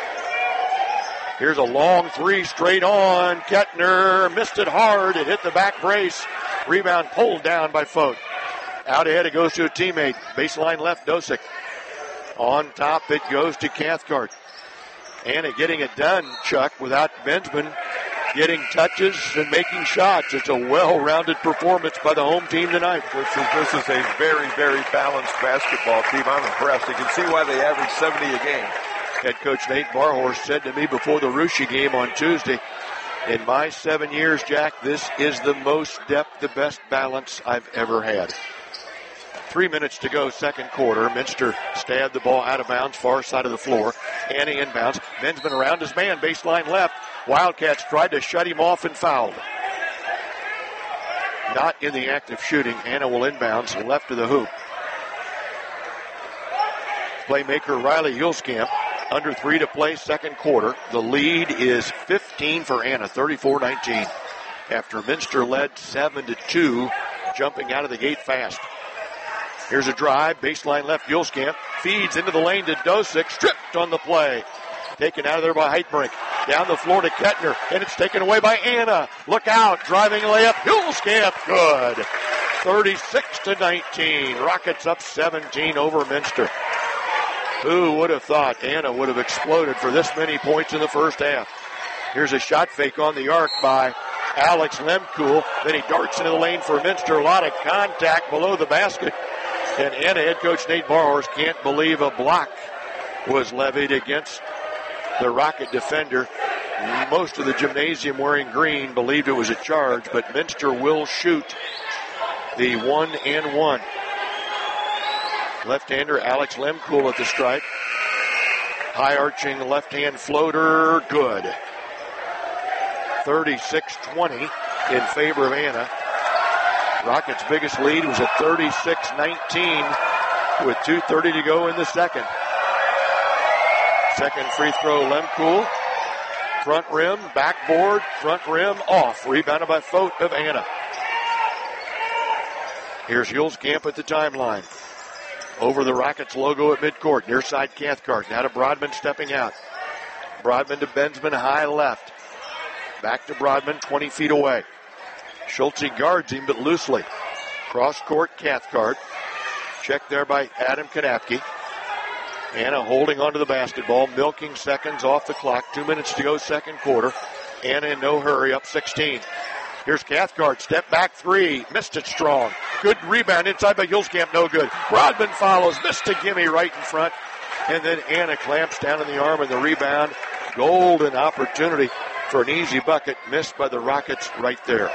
Here's a long 3 straight on. Kettner missed it hard. It hit the back brace. Rebound pulled down by Fote. Out ahead it goes to a teammate. Baseline left, Dosick. On top it goes to Cathcart. Anna getting it done, Chuck, without Bensman getting touches and making shots. It's a well-rounded performance by the home team tonight. This is a very, very balanced basketball team. I'm impressed. You can see why they average 70 a game. Head coach Nate Barhorst said to me before the Russia game on Tuesday, in my 7 years, Jack, this is the most depth, the best balance I've ever had. 3 minutes to go, second quarter. Minster stabbed the ball out of bounds, far side of the floor. Anna inbounds. Bensman around his man, baseline left. Wildcats tried to shut him off and fouled. Not in the act of shooting. Anna will inbounds left of the hoop. Playmaker Riley Hulskamp. Under 3 to play, second quarter. The lead is 15 for Anna, 34-19. After Minster led 7-2, jumping out of the gate fast. Here's a drive, baseline left, Hulskamp feeds into the lane to Dosick, stripped on the play. Taken out of there by Heitbrink. Down the floor to Kettner, and it's taken away by Anna. Look out, driving layup, Hulskamp, good. 36-19, Rockets up 17 over Minster. Who would have thought Anna would have exploded for this many points in the first half? Here's a shot fake on the arc by Alex Lemkool. Then he darts into the lane for Minster. A lot of contact below the basket. And Anna head coach Nate Barhorst can't believe a block was levied against the Rocket defender. Most of the gymnasium wearing green believed it was a charge, but Minster will shoot the 1-and-1. Left-hander Alex Lemkool at the stripe. High-arching left-hand floater, good. 36-20 in favor of Anna. Rockets' biggest lead was at 36-19 with 2:30 to go in the second. Second free throw, Lemkool. Front rim, backboard, front rim, off. Rebounded by Fote of Anna. Here's Hulskamp at the timeline. Over the Rockets logo at midcourt. Near side Cathcart. Now to Broadman stepping out. Broadman to Bensman, high left. Back to Broadman, 20 feet away. Schultze guards him, but loosely. Cross court, Cathcart. Checked there by Adam Kanapke. Anna holding onto the basketball, milking seconds off the clock. 2 minutes to go, second quarter. Anna in no hurry, up 16. Here's Cathcart, step back 3, missed it strong. Good rebound inside by Hulskamp, no good. Broadman follows, missed a gimme right in front. And then Anna clamps down in the arm and the rebound. Golden opportunity for an easy bucket, missed by the Rockets right there.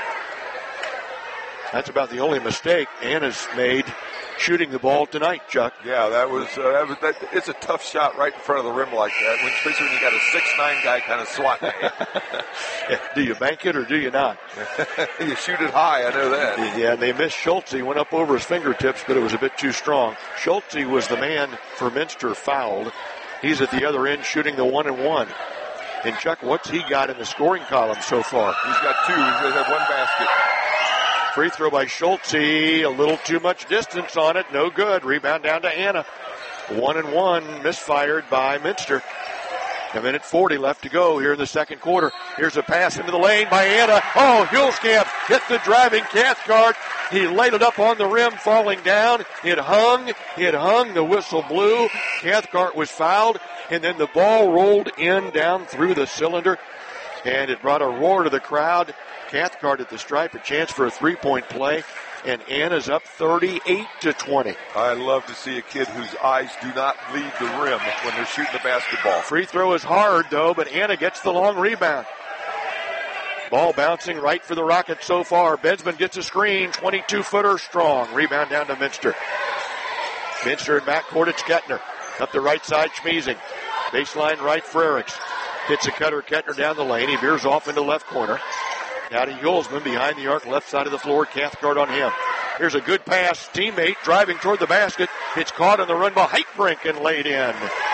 That's about the only mistake Anna's made shooting the ball tonight, Chuck. Yeah, that was it's a tough shot right in front of the rim like that, especially when you got a 6'9" guy kind of swatting at you. Do you bank it or do you not? You shoot it high, I know that. Yeah, and they missed Schultze. He went up over his fingertips, but it was a bit too strong. Schultze was the man for Minster fouled. He's at the other end shooting the 1-and-1. And Chuck, what's he got in the scoring column so far? He's got 2. He's going to have 1 basket. Free throw by Schultze. A little too much distance on it. No good. Rebound down to Anna. 1-1. Misfired by Minster. A minute 40 left to go here in the second quarter. Here's a pass into the lane by Anna. Oh, Hulskamp hit the driving Cathcart. He laid it up on the rim, falling down. It hung. The whistle blew. Cathcart was fouled, and then the ball rolled in down through the cylinder, and it brought a roar to the crowd. Cathcart at the stripe, a chance for a three-point play, and Anna's up 38-20. I love to see a kid whose eyes do not leave the rim when they're shooting the basketball. Free throw is hard, though, but Anna gets the long rebound. Ball bouncing right for the Rockets so far. Bensman gets a screen, 22-footer strong. Rebound down to Minster. Minster in backcourt, it's Kettner. Up the right side, Schmiesing. Baseline right, Frericks. Hits a cutter, Kettner down the lane. He veers off into left corner. Now to Hulsman behind the arc, left side of the floor. Cathcart on him. Here's a good pass. Teammate driving toward the basket. It's caught on the run by Heitbrink and laid in.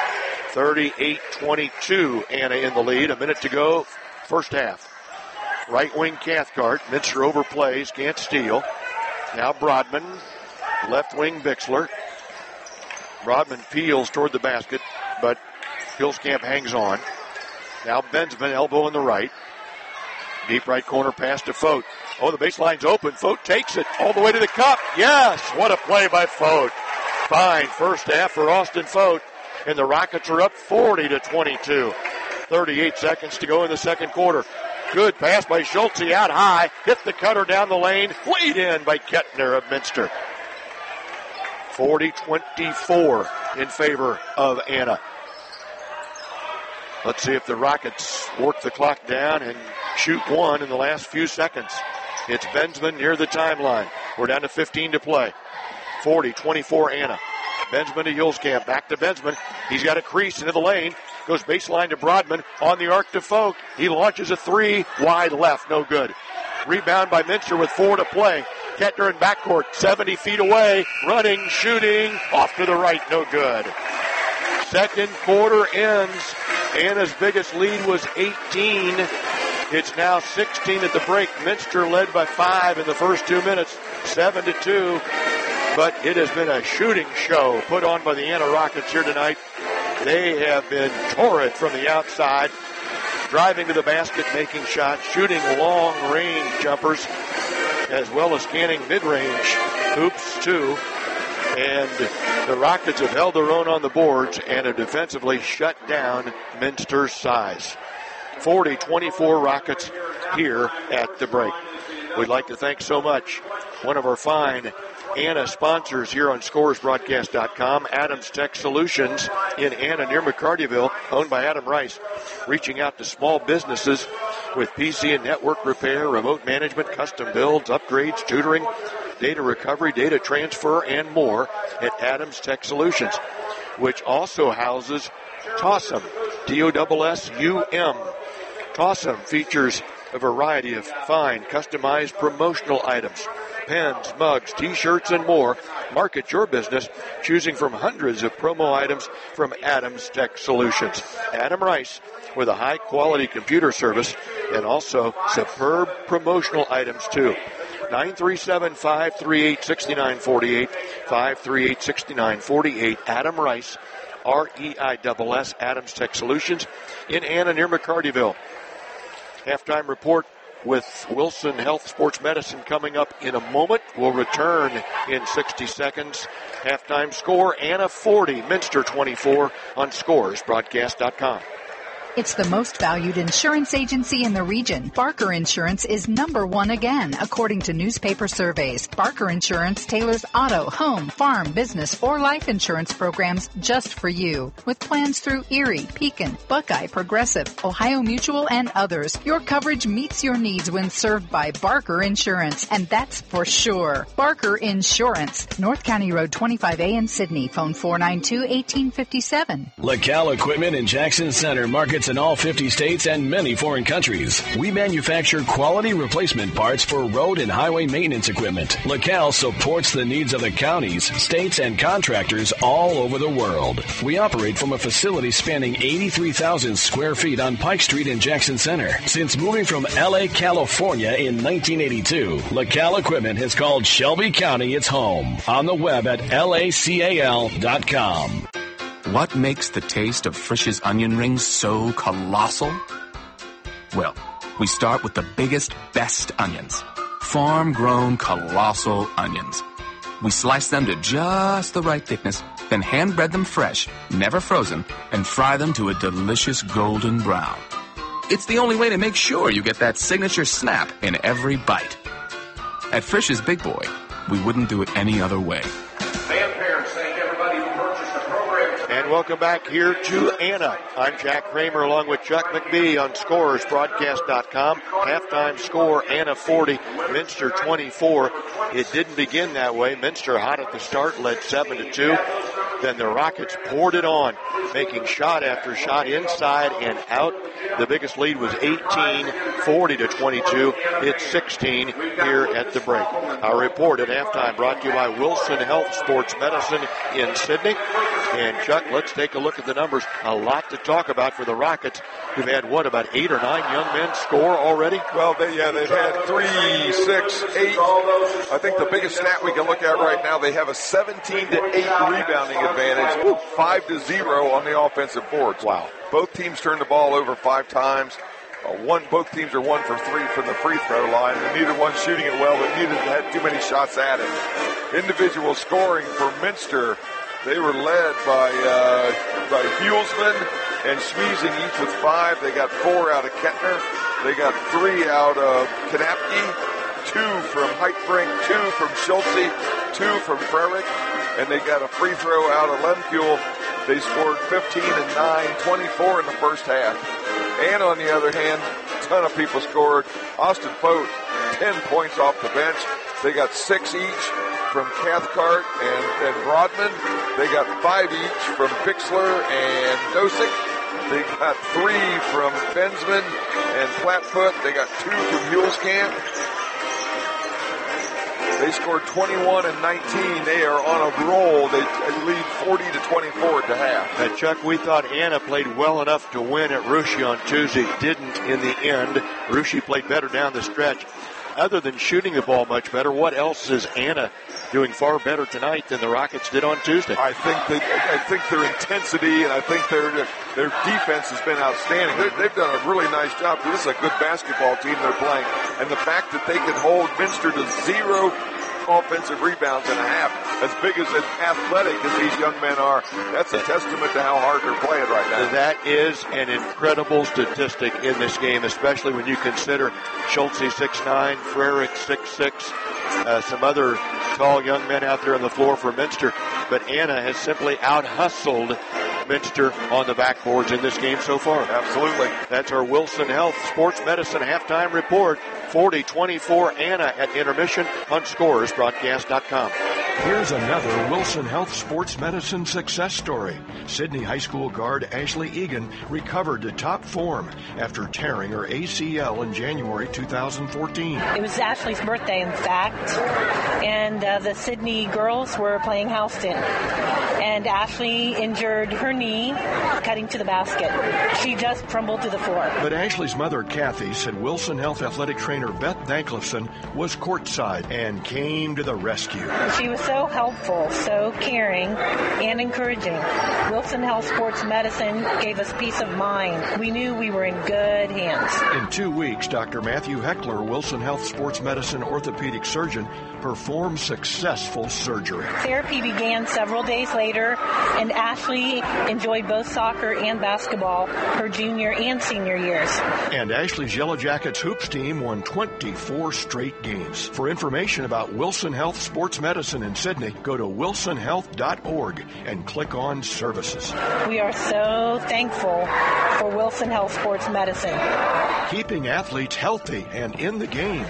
38-22. Anna in the lead. A minute to go. First half. Right wing Cathcart. Minster overplays. Can't steal. Now Brodman. Left wing Bixler. Brodman peels toward the basket, but Hulskamp hangs on. Now Bensman, elbow in the right. Deep right corner pass to Fote. Oh, the baseline's open. Fote takes it all the way to the cup. Yes, what a play by Fote. Fine first half for Austin Fote. And the Rockets are up 40-22. 38 seconds to go in the second quarter. Good pass by Schultze out high. Hit the cutter down the lane. Laid in by Kettner of Minster. 40-24 in favor of Anna. Let's see if the Rockets work the clock down and shoot one in the last few seconds. It's Bensman near the timeline. We're down to 15 to play. 40-24 Anna. Bensman to Hulskamp. Back to Bensman. He's got a crease into the lane. Goes baseline to Brodman. On the arc to Folk. He launches a three. Wide left. No good. Rebound by Minster with 4 to play. Kettner in backcourt. 70 feet away. Running, shooting. Off to the right. No good. Second quarter ends. Anna's biggest lead was 18. It's now 16 at the break. Minster led by 5 in the first 2 minutes. 7-2. But it has been a shooting show put on by the Anna Rockets here tonight. They have been torrid from the outside. Driving to the basket, making shots, shooting long-range jumpers, as well as scanning mid-range hoops, too. And the Rockets have held their own on the boards and have defensively shut down Minster's size. 40-24 Rockets here at the break. We'd like to thank so much one of our fine Anna sponsors here on ScoresBroadcast.com, Adams Tech Solutions in Anna near McCartyville, owned by Adam Rice, reaching out to small businesses with PC and network repair, remote management, custom builds, upgrades, tutoring, data recovery, data transfer, and more at Adams Tech Solutions, which also houses Tossum, T-O-S-S-U-M. Tossum features a variety of fine, customized promotional items, pens, mugs, T-shirts, and more. Market your business, choosing from hundreds of promo items from Adams Tech Solutions. Adam Rice with a high-quality computer service and also superb promotional items, too. 937-538-6948, 538-6948. Adam Rice, R-E-I-S-S, Adams Tech Solutions in Anna near McCartyville. Halftime report with Wilson Health Sports Medicine coming up in a moment. We'll return in 60 seconds. Halftime score, Anna 40, Minster 24 on ScoresBroadcast.com. It's the most valued insurance agency in the region. Barker Insurance is #1 again, according to newspaper surveys. Barker Insurance tailors auto, home, farm, business, or life insurance programs just for you. With plans through Erie, Pekin, Buckeye, Progressive, Ohio Mutual, and others, your coverage meets your needs when served by Barker Insurance, and that's for sure. Barker Insurance, North County Road 25A in Sydney. Phone 492-1857. LaCal Equipment in Jackson Center markets parts in all 50 states and many foreign countries. We manufacture quality replacement parts for road and highway maintenance equipment. LaCal supports the needs of the counties, states, and contractors all over the world. We operate from a facility spanning 83,000 square feet on Pike Street in Jackson Center. Since moving from L.A., California in 1982, LaCal Equipment has called Shelby County its home. On the web at lacal.com. What makes the taste of Frisch's onion rings so colossal? Well, we start with the biggest, best onions. Farm-grown colossal onions. We slice them to just the right thickness, then hand-bread them fresh, never frozen, and fry them to a delicious golden brown. It's the only way to make sure you get that signature snap in every bite. At Frisch's Big Boy, we wouldn't do it any other way. And welcome back here to Anna. I'm Jack Kramer along with Chuck McBee on ScorersBroadcast.com. Halftime score, Anna 40, Minster 24. It didn't begin that way. Minster hot at the start, led 7-2. Then the Rockets poured it on, making shot after shot inside and out. The biggest lead was 18, 40-22. It's 16 here at the break. Our report at halftime brought to you by Wilson Health Sports Medicine in Sydney. And Chuck, let's take a look at the numbers. A lot to talk about for the Rockets. We've had, about 8 or 9 young men score already? Well, they've had 3, 6, 8. I think the biggest stat we can look at right now, they have a 17-8 rebounding advantage, 5-0 on the offensive boards. Wow. Both teams turned the ball over 5 times. Both teams are 1 for 3 from the free throw line, and neither one's shooting it well, but neither had too many shots at it. Individual scoring for Minster, they were led by Hulsman and Schmiesing, each with 5. They got 4 out of Kettner. They got 3 out of Kanapke, 2 from Heitbrink, 2 from Schultze, 2 from Frerick, and they got a free throw out of Lemkuhl. They scored 15 and 9, 24 in the first half. And on the other hand, a ton of people scored. Austin Pote, 10 points off the bench. They got 6 each from Cathcart and Broadman. They got 5 each from Bixler and Dosick. They got 3 from Bensman and Flatfoot. They got 2 from Hulskamp. They scored 21 and 19. They are on a roll. They lead 40-24 at the half. Now, Chuck, we thought Anna played well enough to win at Russia on Tuesday. Didn't in the end. Russia played better down the stretch. Other than shooting the ball much better, what else is Anna doing far better tonight than the Rockets did on Tuesday? I think their intensity and I think their defense has been outstanding. They've done a really nice job. This is a good basketball team they're playing. And the fact that they can hold Minster to 0 offensive rebounds and a half, as big as athletic as these young men are, that's a testament to how hard they're playing right now. That is an incredible statistic in this game, especially when you consider Schultze 6'9", Frerick 6'6", some other tall young men out there on the floor for Minster. But Anna has simply out-hustled Minster on the backboards in this game so far. Absolutely. That's our Wilson Health Sports Medicine halftime report. 40-24 Anna at intermission on ScorersBroadcast.com. Here's another Wilson Health Sports Medicine success story. Sydney High School guard Ashley Egan recovered to top form after tearing her ACL in January 2014. It was Ashley's birthday, in fact, and the Sydney girls were playing Houston. And Ashley injured her knee cutting to the basket. She just crumbled to the floor. But Ashley's mother, Kathy, said Wilson Health athletic trainer Beth Thanklifson was courtside and came to the rescue. She was so helpful, so caring, and encouraging. Wilson Health Sports Medicine gave us peace of mind. We knew we were in good hands. In 2 weeks, Dr. Matthew Heckler, Wilson Health Sports Medicine orthopedic surgeon, performed successful surgery. Therapy began several days later, and Ashley enjoyed both soccer and basketball her junior and senior years. And Ashley's Yellow Jackets hoops team won 24 straight games. For information about Wilson Health Sports Medicine in Sydney, go to wilsonhealth.org and click on Services. We are so thankful for Wilson Health Sports Medicine. Keeping athletes healthy and in the game.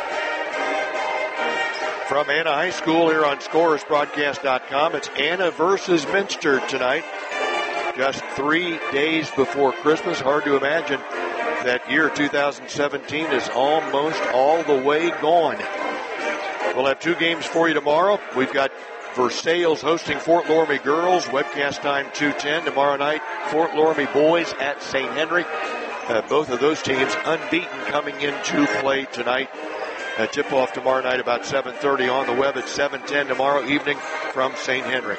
From Anna High School here on ScorersBroadcast.com, it's Anna versus Minster tonight. Just 3 days before Christmas. Hard to imagine that year 2017 is almost all the way gone. We'll have 2 games for you tomorrow. We've got Versailles hosting Fort Loramie girls. Webcast time 2:10 tomorrow night. Fort Loramie boys at St. Henry. Both of those teams unbeaten coming into play tonight. Tip-off tomorrow night about 7:30 on the web at 7:10 tomorrow evening from St. Henry.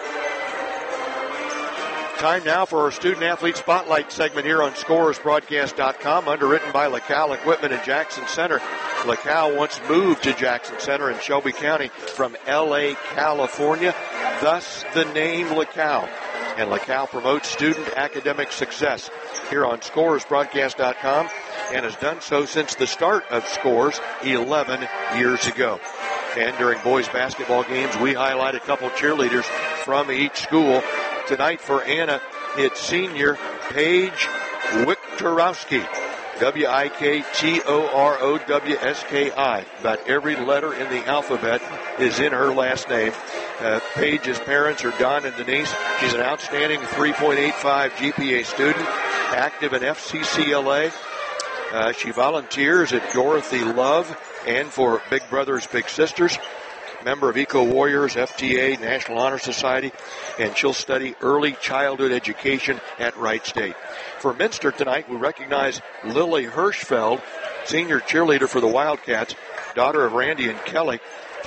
Time now for our Student Athlete Spotlight segment here on ScorersBroadcast.com, underwritten by LaCal Equipment in Jackson Center. LaCal once moved to Jackson Center in Shelby County from L.A., California, thus the name LaCal. And LaCal promotes student academic success here on ScorersBroadcast.com and has done so since the start of Scores 11 years ago. And during boys basketball games, we highlight a couple cheerleaders from each school. Tonight for Anna, it's senior Paige Wiktorowski. Wiktorowski. About every letter in the alphabet is in her last name. Paige's parents are Don and Denise. She's an outstanding 3.85 GPA student, active in FCCLA. She volunteers at Dorothy Love and for Big Brothers Big Sisters. Member of Eco Warriors, FTA, National Honor Society, and she'll study early childhood education at Wright State. For Minster tonight, we recognize Lily Hirschfeld, senior cheerleader for the Wildcats, daughter of Randy and Kelly,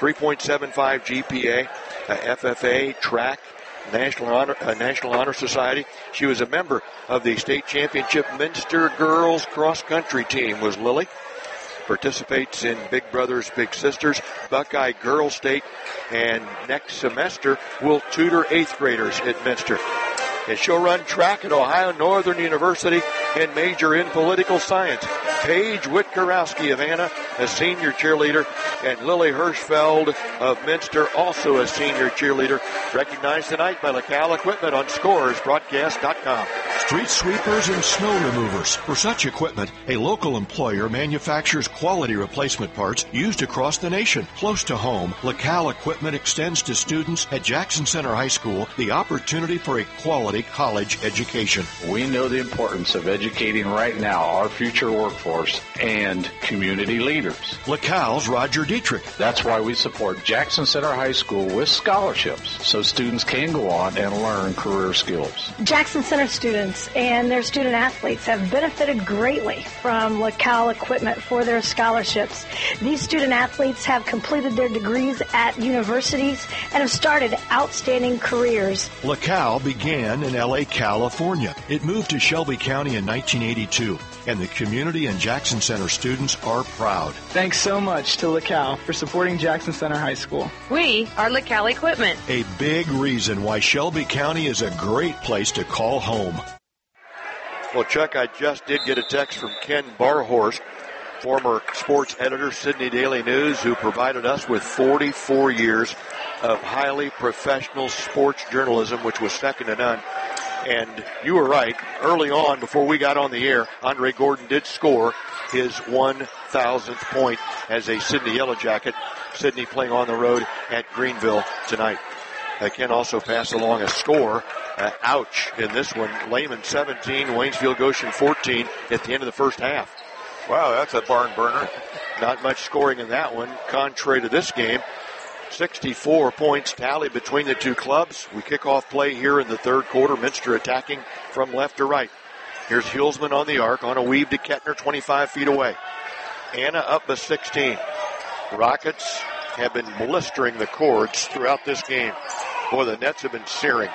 3.75 GPA, FFA, track, National Honor Society. She was a member of the state championship Minster girls cross country team, was Lily. Participates in Big Brothers Big Sisters, Buckeye Girls State, and next semester will tutor 8th graders at Minster. And she'll run track at Ohio Northern University and major in political science. Paige Wiktorowski of Anna, a senior cheerleader, and Lily Hirschfeld of Minster, also a senior cheerleader, recognized tonight by LaCal Equipment on ScorersBroadcast.com. Street sweepers and snow removers. For such equipment, a local employer manufactures quality replacement parts used across the nation. Close to home, LaCal Equipment extends to students at Jackson Center High School the opportunity for a quality college education. We know the importance of educating right now our future workforce and community leaders. LaCal's Roger Dietrich. That's why we support Jackson Center High School with scholarships so students can go on and learn career skills. Jackson Center students and their student athletes have benefited greatly from LaCal Equipment for their scholarships. These student athletes have completed their degrees at universities and have started outstanding careers. LaCal began in L.A., California. It moved to Shelby County in 1982, and the community and Jackson Center students are proud. Thanks so much to LaCal for supporting Jackson Center High School. We are LaCal Equipment. A big reason why Shelby County is a great place to call home. Well, Chuck, I just did get a text from Ken Barhorst, former sports editor, Sydney Daily News, who provided us with 44 years of highly professional sports journalism, which was second to none. And you were right. Early on, before we got on the air, Andre Gordon did score his 1,000th point as a Sydney Yellow Jacket. Sydney playing on the road at Greenville tonight. Ken also passed along a score. Ouch in this one. Lehman 17, Waynesfield Goshen 14 at the end of the first half. Wow, that's a barn burner. Not much scoring in that one, contrary to this game. 64 points tally between the two clubs. We kick off play here in the third quarter. Minster attacking from left to right. Here's Hulsman on the arc on a weave to Kettner 25 feet away. Anna up by 16. Rockets have been blistering the cords throughout this game. Boy, the nets have been searing.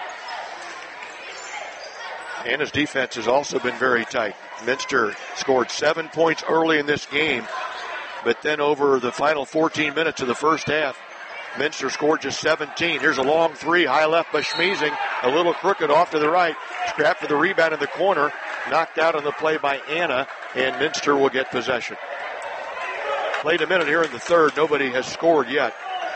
Anna's defense has also been very tight. Minster scored 7 points early in this game, but then over the final 14 minutes of the first half, Minster scored just 17. Here's a long three, high left by Schmiesing, a little crooked off to the right. Scrap for the rebound in the corner, knocked out on the play by Anna, and Minster will get possession. Played a minute here in the third. Nobody has scored yet.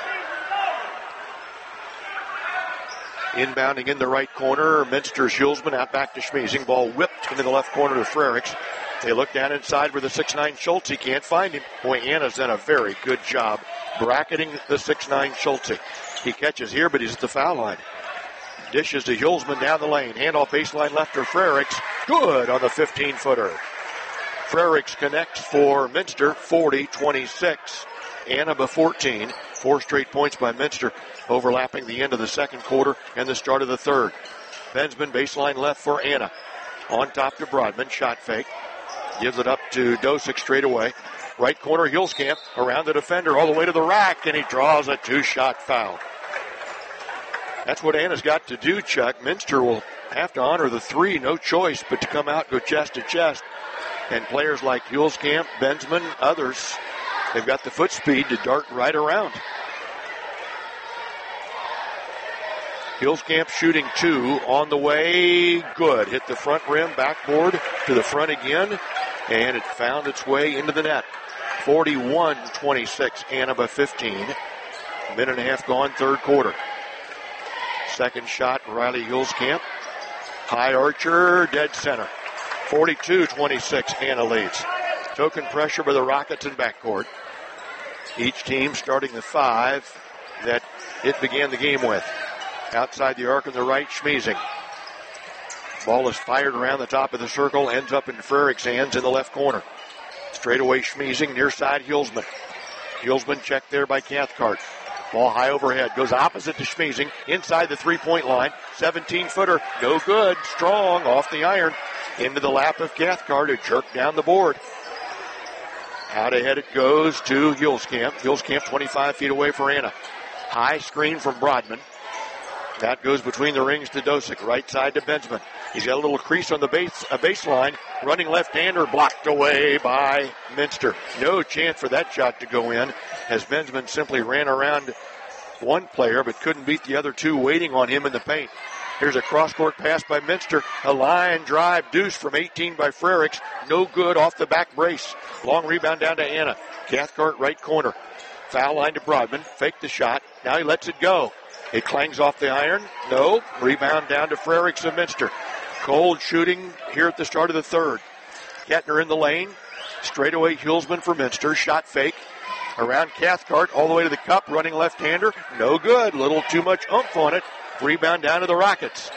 Inbounding in the right corner, Minster's Hulsman out back to Schmiesing. Ball whipped into the left corner to Frericks. They look down inside for the 6'9 Schultz. He can't find him. Boy, Anna's done a very good job bracketing the 6'9 Schultz. He catches here, but he's at the foul line. Dishes to Hulsman down the lane. Handoff baseline left to Frericks. Good on the 15-footer. Frericks connects for Minster, 40-26. Annaba 14. 4 straight points by Minster, overlapping the end of the second quarter and the start of the third. Bensman baseline left for Anna. On top to Broadman. Shot fake. Gives it up to Dosick straight away. Right corner, Hulskamp around the defender all the way to the rack, and he draws a 2-shot foul. That's what Anna's got to do, Chuck. Minster will have to honor the 3, no choice but to come out, go chest to chest. And players like Hulskamp, Bensman, others, they've got the foot speed to dart right around. Hulskamp shooting 2 on the way. Good. Hit the front rim, backboard to the front again, and it found its way into the net. 41-26, Annaba 15. Minute and a half gone, third quarter. Second shot, Riley Hulskamp. High archer, dead center. 42-26, Anna leads. Token pressure by the Rockets in backcourt. Each team starting the 5 that it began the game with. Outside the arc on the right, Schmiesing. Ball is fired around the top of the circle, ends up in Frerick's hands in the left corner. Straight away Schmiesing, near side Hulsman. Hulsman checked there by Cathcart. Ball high overhead, goes opposite to Schmiesing, inside the three-point line. 17-footer, no good, strong, off the iron. Into the lap of Cathcart, who jerked down the board. Out ahead it goes to Hulskamp. Hulskamp 25 feet away for Anna. High screen from Broadman. That goes between the rings to Dosick. Right side to Bensman. He's got a little crease on the baseline. Running left-hander blocked away by Minster. No chance for that shot to go in, as Bensman simply ran around one player but couldn't beat the other 2 waiting on him in the paint. Here's a cross-court pass by Minster. A line drive deuce from 18 by Frericks. No good off the back brace. Long rebound down to Anna. Cathcart right corner. Foul line to Broadman. Faked the shot. Now he lets it go. It clangs off the iron. No. Rebound down to Frericks of Minster. Cold shooting here at the start of the third. Kettner in the lane. Straightaway Hulsman for Minster. Shot fake. Around Cathcart all the way to the cup. Running left-hander. No good. Little too much oomph on it. Rebound down to the Rockets.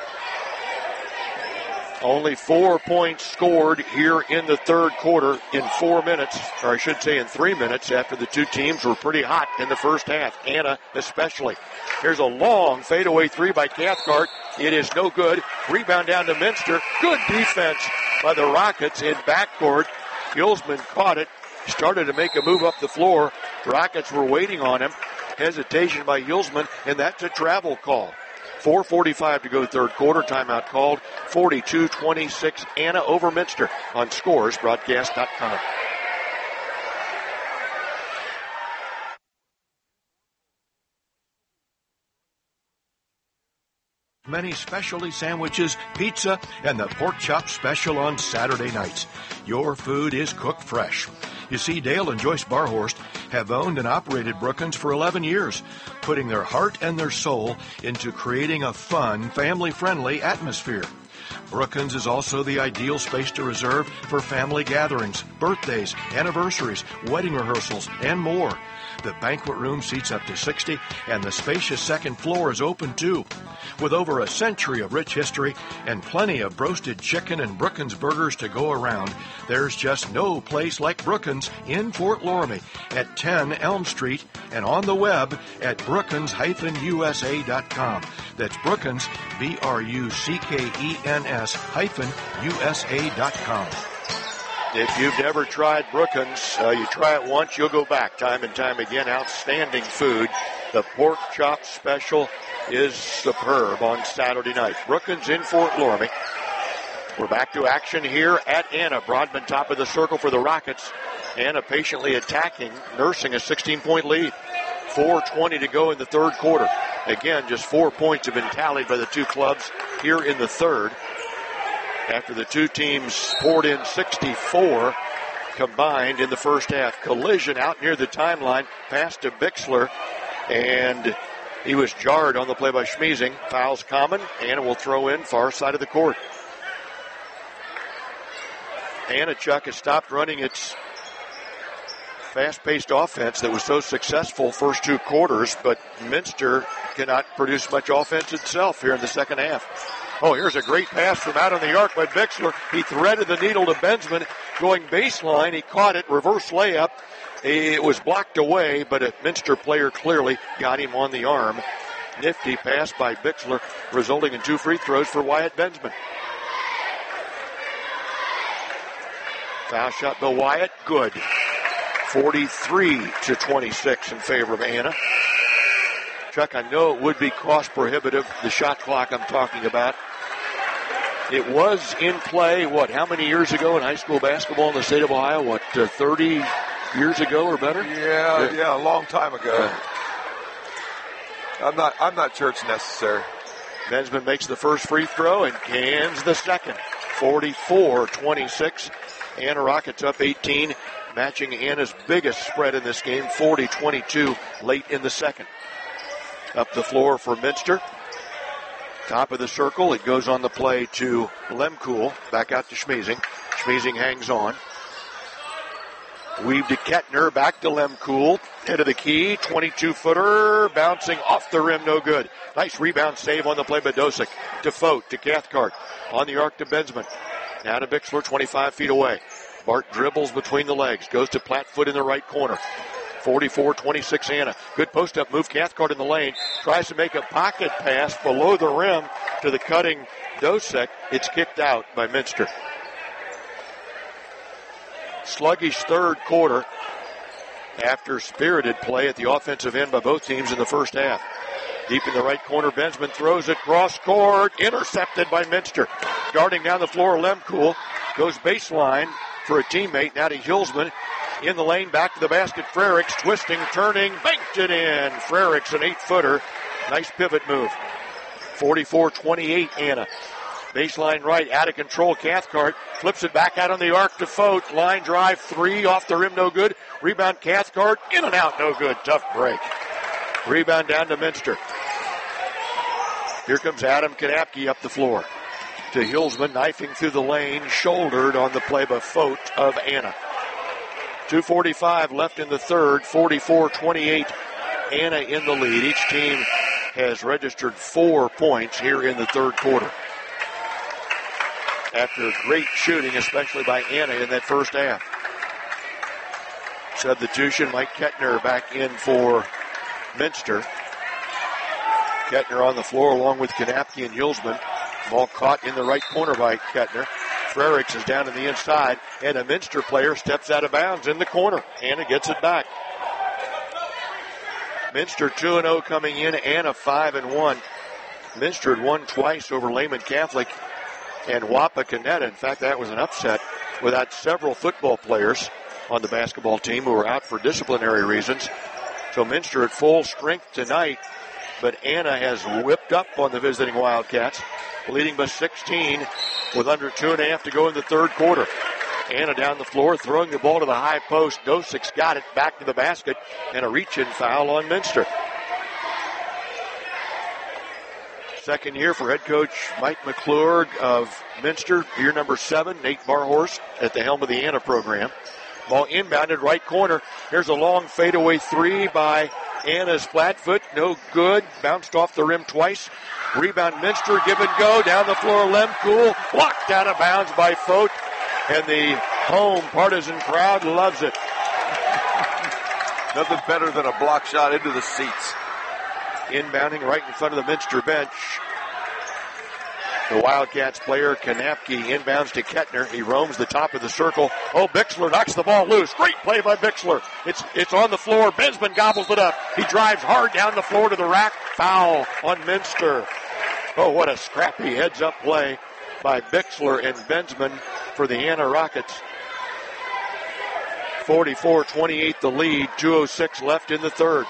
Only 4 points scored here in the third quarter in 4 minutes, or I should say in 3 minutes, after the 2 teams were pretty hot in the first half. Anna especially. Here's a long fadeaway 3 by Cathcart. It is no good. Rebound down to Minster. Good defense by the Rockets in backcourt. Hulsman caught it. Started to make a move up the floor. Rockets were waiting on him. Hesitation by Hulsman, and that's a travel call. 4:45 to go third quarter. Timeout called. 42-26 Anna over Minster on scoresbroadcast.com. Many specialty sandwiches, pizza, and the pork chop special on Saturday nights. Your food is cooked fresh. You see, Dale and Joyce Barhorst have owned and operated Brookins for 11 years, putting their heart and their soul into creating a fun, family-friendly atmosphere. Brookins is also the ideal space to reserve for family gatherings, birthdays, anniversaries, wedding rehearsals, and more. The banquet room seats up to 60, and the spacious second floor is open too. With over a century of rich history and plenty of roasted chicken and Brookins burgers to go around, there's just no place like Brookins in Fort Loramie at 10 Elm Street and on the web at brookins-usa.com. That's Brookins, BRUCKENS-USA.com. If you've never tried Brookins, you try it once, you'll go back time and time again. Outstanding food. The pork chop special is superb on Saturday night. Brookins in Fort Loramie. We're back to action here at Anna. Broadman top of the circle for the Rockets. Anna patiently attacking, nursing a 16-point lead. 4:20 to go in the third quarter. Again, just 4 points have been tallied by the 2 clubs here in the third, after the 2 teams poured in 64 combined in the first half. Collision out near the timeline, pass to Bixler, and he was jarred on the play by Schmiesing. Foul's common. Anna will throw in far side of the court. Anna, Chuck, has stopped running its fast-paced offense that was so successful first 2 quarters, but Minster cannot produce much offense itself here in the second half. Oh, here's a great pass from out on the arc by Bixler. He threaded the needle to Bensman, going baseline. He caught it, reverse layup. It was blocked away, but a Minster player clearly got him on the arm. Nifty pass by Bixler, resulting in 2 free throws for Wyatt Bensman. Foul shot by Wyatt, good. 43-26 in favor of Anna. Chuck, I know it would be cost prohibitive, the shot clock I'm talking about. It was in play, how many years ago in high school basketball in the state of Ohio? 30 years ago or better? Yeah, a long time ago. I'm not sure it's necessary. Bensman makes the first free throw and cans the second. 44-26. Anna Rockets up 18, matching Anna's biggest spread in this game, 40-22, late in the second. Up the floor for Minster. Top of the circle, it goes on the play to Lemkool. Back out to Schmiesing. Schmiesing hangs on. Weave to Kettner, back to Lemkool. Head of the key, 22-footer, bouncing off the rim, no good. Nice rebound save on the play by Dosick. To Fote, to Cathcart. On the arc to Bensman. Now to Bixler, 25 feet away. Bart dribbles between the legs, goes to Plattfoot in the right corner. 44-26 Anna. Good post-up move. Cathcart in the lane. Tries to make a pocket pass below the rim to the cutting Dosick. It's kicked out by Minster. Sluggish third quarter after spirited play at the offensive end by both teams in the first half. Deep in the right corner, Bensman throws it cross court. Intercepted by Minster. Darting down the floor, Lemkool goes baseline for a teammate. Now to Hilsman. In the lane, back to the basket. Frericks twisting, turning, banked it in. Frericks, an 8-footer. Nice pivot move. 44-28 Anna. Baseline right, out of control. Cathcart flips it back out on the arc to Fote. Line drive, 3 off the rim, no good. Rebound Cathcart, in and out, no good. Tough break. Rebound down to Minster. Here comes Adam Kanapke up the floor. To Hilsman, knifing through the lane, shouldered on the play by Fote of Anna. 2:45 left in the third, 44-28. Anna in the lead. Each team has registered 4 points here in the third quarter. After great shooting, especially by Anna in that first half. Substitution, Mike Kettner back in for Minster. Kettner on the floor along with Kanapke and Hilsman. Ball caught in the right corner by Kettner. Frericks is down in the inside, and a Minster player steps out of bounds in the corner. Anna gets it back. Minster 2-0 coming in, Anna 5-1. Minster had won twice over Lehman Catholic and Wapakoneta. In fact, that was an upset without several football players on the basketball team who were out for disciplinary reasons. So Minster at full strength tonight, but Anna has whipped up on the visiting Wildcats, leading by 16 with under 2.5 to go in the third quarter. Anna down the floor, throwing the ball to the high post. Dosick's got it back to the basket, and a reach-in foul on Minster. Second year for head coach Mike McClure of Minster, year number 7, Nate Barhorst at the helm of the Anna program. Ball inbounded right corner. Here's a long fadeaway 3 by Anna's Plattfoot. No good. Bounced off the rim twice. Rebound Minster. Give and go. Down the floor. Lemkool. Blocked out of bounds by Fote. And the home partisan crowd loves it. Nothing better than a block shot into the seats. Inbounding right in front of the Minster bench. The Wildcats player, Kanapke, inbounds to Kettner. He roams the top of the circle. Oh, Bixler knocks the ball loose. Great play by Bixler. It's on the floor. Bensman gobbles it up. He drives hard down the floor to the rack. Foul on Minster. Oh, what a scrappy heads-up play by Bixler and Bensman for the Anna Rockets. 44-28 the lead. 2:06 left in the third.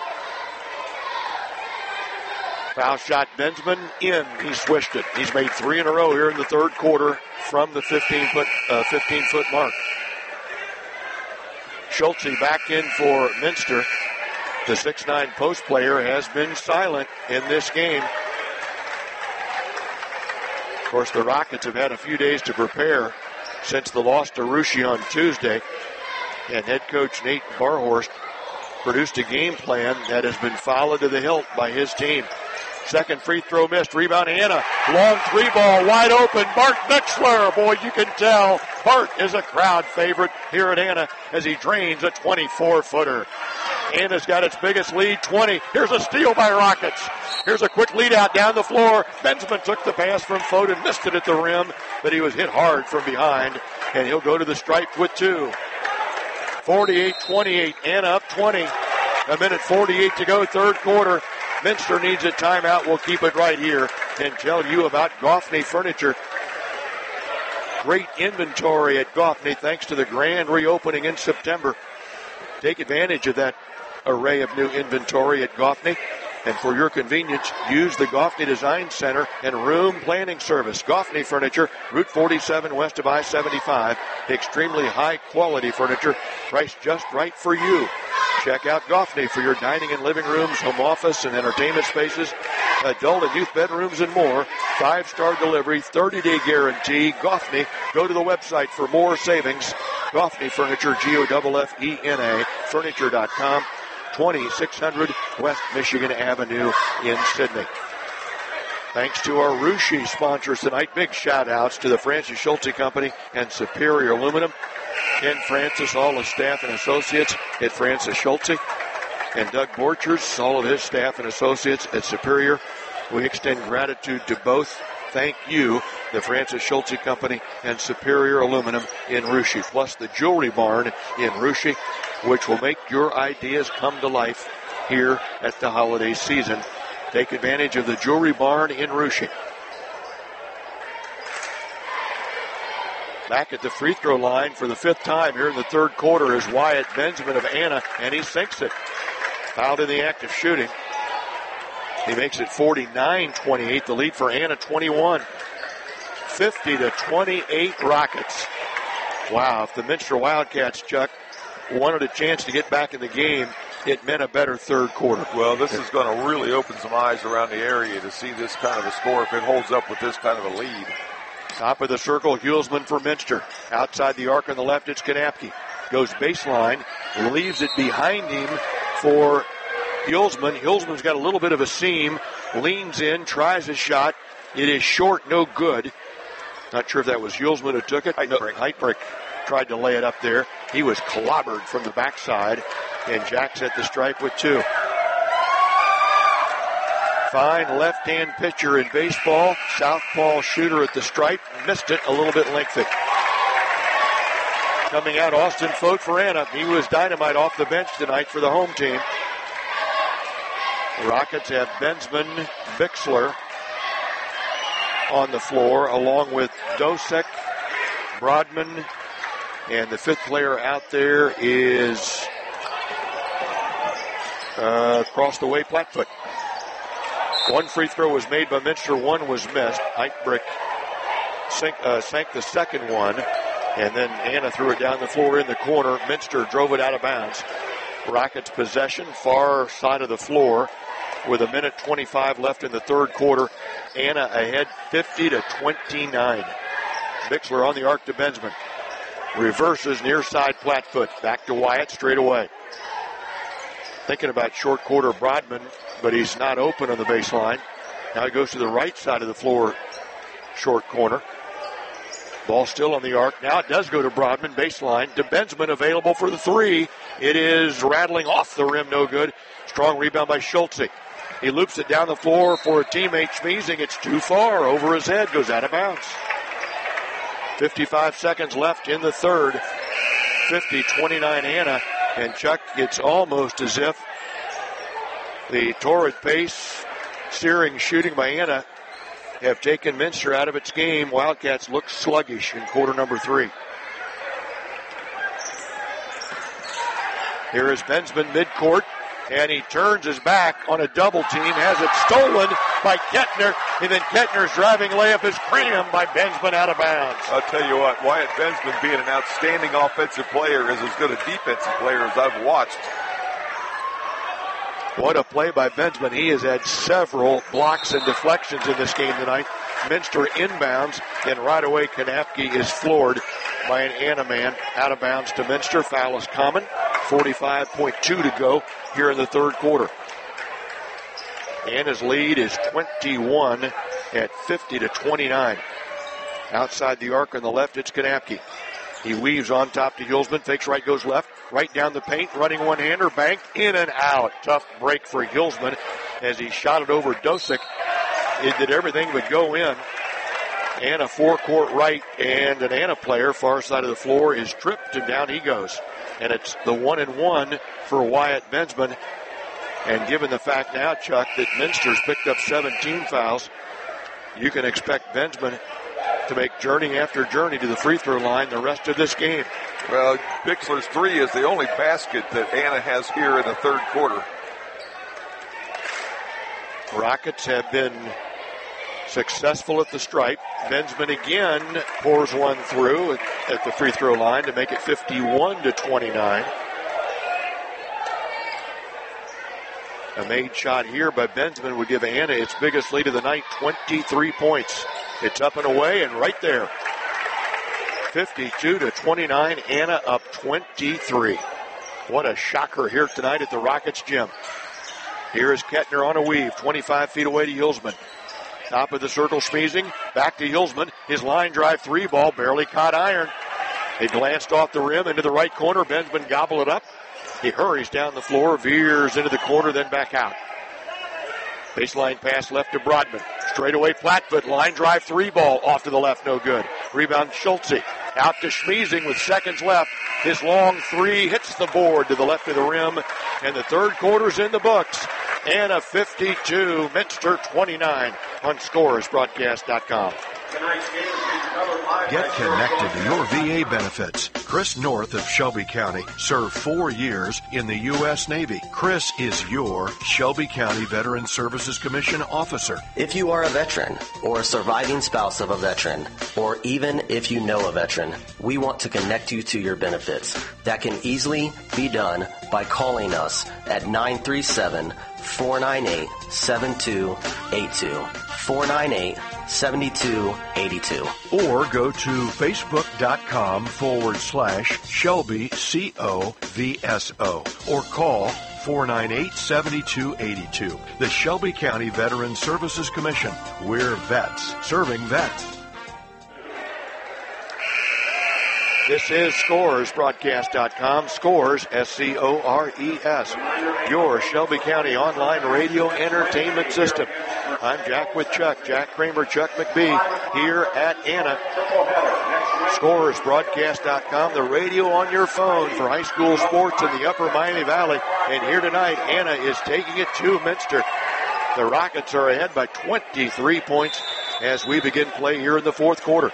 Foul shot, Bensman in. He swished it. He's made 3 in a row here in the third quarter from the 15-foot mark. Schultze back in for Minster. The 6'9" post player has been silent in this game. Of course, the Rockets have had a few days to prepare since the loss to Russia on Tuesday. And head coach Nate Barhorst produced a game plan that has been followed to the hilt by his team. Second free throw missed. Rebound, Anna. Long three ball, wide open. Bart Bixler. Boy, you can tell Bart is a crowd favorite here at Anna as he drains a 24-footer. Anna's got its biggest lead, 20. Here's a steal by Rockets. Here's a quick lead out down the floor. Benzman took the pass from Foden, missed it at the rim, but he was hit hard from behind, and he'll go to the stripe with 2. 48-28, Anna up 20. A minute 48 to go, third quarter. Minster needs a timeout. We'll keep it right here and tell you about Goffney Furniture. Great inventory at Goffney thanks to the grand reopening in September. Take advantage of that array of new inventory at Goffney. And for your convenience, use the Goffney Design Center and Room Planning Service. Goffney Furniture, Route 47 west of I-75. Extremely high-quality furniture, priced just right for you. Check out Goffney for your dining and living rooms, home office, and entertainment spaces, adult and youth bedrooms, and more. 5-star delivery, 30-day guarantee. Goffney. Go to the website for more savings. Goffney Furniture, Goffena, furniture.com. 2600 West Michigan Avenue in Sydney. Thanks to our Rushi sponsors tonight. Big shout-outs to the Francis Schulte Company and Superior Aluminum. Ken Francis, all his staff and associates at Francis Schulte. And Doug Borchers, all of his staff and associates at Superior. We extend gratitude to both. Thank you, the Francis Schulte Company and Superior Aluminum in Rushi, plus the Jewelry Barn in Rushi, which will make your ideas come to life here at the holiday season. Take advantage of the Jewelry Barn in Rushi. Back at the free throw line for the 5th time here in the third quarter is Wyatt Benzman of Anna, and he sinks it. Fouled in the act of shooting. He makes it 49-28, the lead for Anna 21. 50-28 Rockets. Wow, if the Minster Wildcats, Chuck, wanted a chance to get back in the game, it meant a better third quarter. Well, this is going to really open some eyes around the area to see this kind of a score if it holds up with this kind of a lead. Top of the circle, Hulsman for Minster. Outside the arc on the left, it's Kanapke. Goes baseline, leaves it behind him for Hulsman. Hulsman's got a little bit of a seam, leans in, tries a shot. It is short, no good. Not sure if that was Hulsman who took it. Heitbrich tried to lay it up there. He was clobbered from the backside, and Jack's at the stripe with 2. Fine left-hand pitcher in baseball. Southpaw shooter at the stripe. Missed it, a little bit lengthy. Coming out, Austin Fote for Anna. He was dynamite off the bench tonight for the home team. The Rockets have Benzman, Bixler on the floor, along with Dosek, Broadman, and the 5th player out there is across the way, Plattfoot. 1 free throw was made by Minster, 1 was missed. Heitbrich sank the second one, and then Anna threw it down the floor in the corner. Minster drove it out of bounds. Rockets possession, far side of the floor, with a minute 25 left in the third quarter. Anna ahead 50-29. Bixler on the arc to Benzman. Reverses near side Plattfoot. Back to Wyatt straight away. Thinking about short quarter Broadman, but he's not open on the baseline. Now he goes to the right side of the floor, short corner. Ball still on the arc. Now it does go to Broadman, baseline. To Benzman, available for the 3. It is rattling off the rim, no good. Strong rebound by Schultze. He loops it down the floor for a teammate. Schmeezing, it's too far. Over his head, goes out of bounds. 55 seconds left in the third. 50-29 Anna. And Chuck, it's almost as if the torrid pace, searing shooting by Anna have taken Minster out of its game. Wildcats look sluggish in quarter number 3. Here is Benzman midcourt, and he turns his back on a double team, has it stolen by Kettner, and then Kettner's driving layup is crammed by Benzman out of bounds. I'll tell you what, Wyatt Benzman being an outstanding offensive player is as good a defensive player as I've watched. What a play by Benzman. He has had several blocks and deflections in this game tonight. Minster inbounds, and right away Kanapke is floored by an Anna man. Out of bounds to Minster. Foul is common. 45.2 to go here in the third quarter. Anna's lead is 21 at 50-29. Outside the arc on the left, it's Kanapke. He weaves on top to Hulsman, fakes right, goes left, right down the paint, running one-hander, bank, in and out. Tough break for Hulsman as he shot it over Dosick. It did everything but go in. Anna forecourt right, and an Anna player, far side of the floor, is tripped, and down he goes. And it's the 1-and-1 for Wyatt Bensman. And given the fact now, Chuck, that Minster's picked up 17 fouls, you can expect Bensman to make journey after journey to the free throw line the rest of this game. Well, Bixler's three is the only basket that Anna has here in the third quarter. Rockets have been successful at the stripe. Bensman again pours one through at the free throw line to make it 51-29. A made shot here by Bensman would give Anna its biggest lead of the night, 23 points. It's up and away and right there. 52-29, Anna up 23. What a shocker here tonight at the Rockets gym. Here is Kettner on a weave, 25 feet away to Hulsman. Top of the circle, Schmiesing, back to Hulsman. His line drive three ball barely caught iron. It glanced off the rim into the right corner. Bensman gobbled it up. He hurries down the floor, veers into the corner, then back out. Baseline pass left to Broadman. Straightaway flat-foot, line drive three ball off to the left, no good. Rebound Schultze. Out to Schmiesing with seconds left. His long three hits the board to the left of the rim, and the third quarter's in the books. Anna 52, Minster 29 on ScoresBroadcast.com. Get connected to your VA benefits. Chris North of Shelby County served 4 years in the U.S. Navy. Chris is your Shelby County Veteran Services Commission officer. If you are a veteran or a surviving spouse of a veteran, or even if you know a veteran, we want to connect you to your benefits. That can easily be done by calling us at 937-498-7282. 498-7282. Or go to facebook.com/Shelby COVSO or call 498-7282. The Shelby County Veteran Services Commission. We're vets serving vets. This is ScoresBroadcast.com. Scores, S-C-O-R-E-S. Your Shelby County online radio entertainment system. I'm Jack with Chuck. Jack Kramer, Chuck McBee here at Anna. ScoresBroadcast.com, the radio on your phone for high school sports in the upper Miami Valley. And here tonight, Anna is taking it to Minster. The Rockets are ahead by 23 points as we begin play here in the fourth quarter.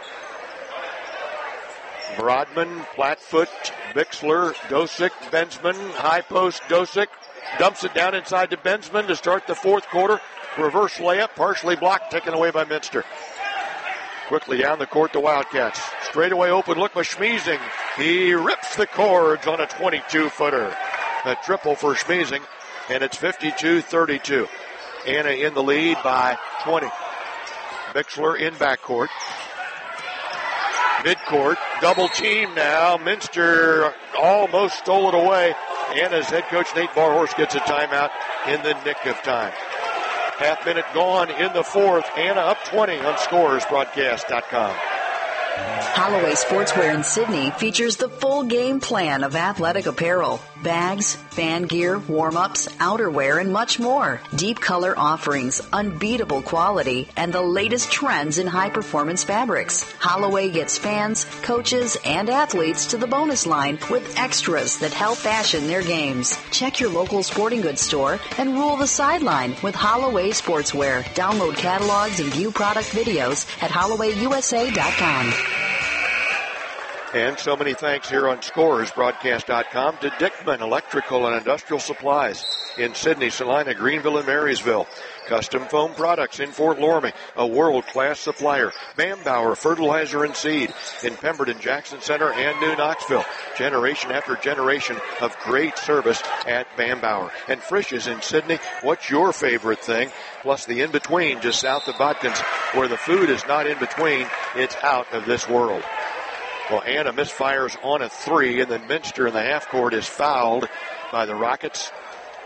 Broadman, Flatfoot, Bixler, Dosick, Bensman, high post, Dosick, dumps it down inside to Bensman to start the fourth quarter. Reverse layup, partially blocked, taken away by Minster. Quickly down the court, the Wildcats. Straightaway open look by Schmiesing. He rips the cords on a 22-footer. A triple for Schmiesing, and it's 52-32. Anna in the lead by 20. Bixler in backcourt. Midcourt, double team now. Minster almost stole it away. Anna's head coach Nate Barhorse gets a timeout in the nick of time. Half minute gone in the fourth. Anna up 20 on ScoresBroadcast.com. Holloway Sportswear in Sydney features the full game plan of athletic apparel, bags, fan gear, warm-ups, outerwear, and much more. Deep color offerings, unbeatable quality, and the latest trends in high-performance fabrics. Holloway gets fans, coaches, and athletes to the bonus line with extras that help fashion their games. Check your local sporting goods store and rule the sideline with Holloway Sportswear. Download catalogs and view product videos at HollowayUSA.com. And so many thanks here on ScoresBroadcast.com to Dickman Electrical and Industrial Supplies in Sydney, Salina, Greenville, and Marysville. Custom Foam Products in Fort Loramie, a world-class supplier. Bambauer Fertilizer and Seed in Pemberton, Jackson Center, and New Knoxville. Generation after generation of great service at Bambauer. And Frisch's in Sydney. What's your favorite thing? Plus the in-between just south of Botkins, where the food is not in between, it's out of this world. Well, Anna misfires on a three, and then Minster in the half court is fouled by the Rockets.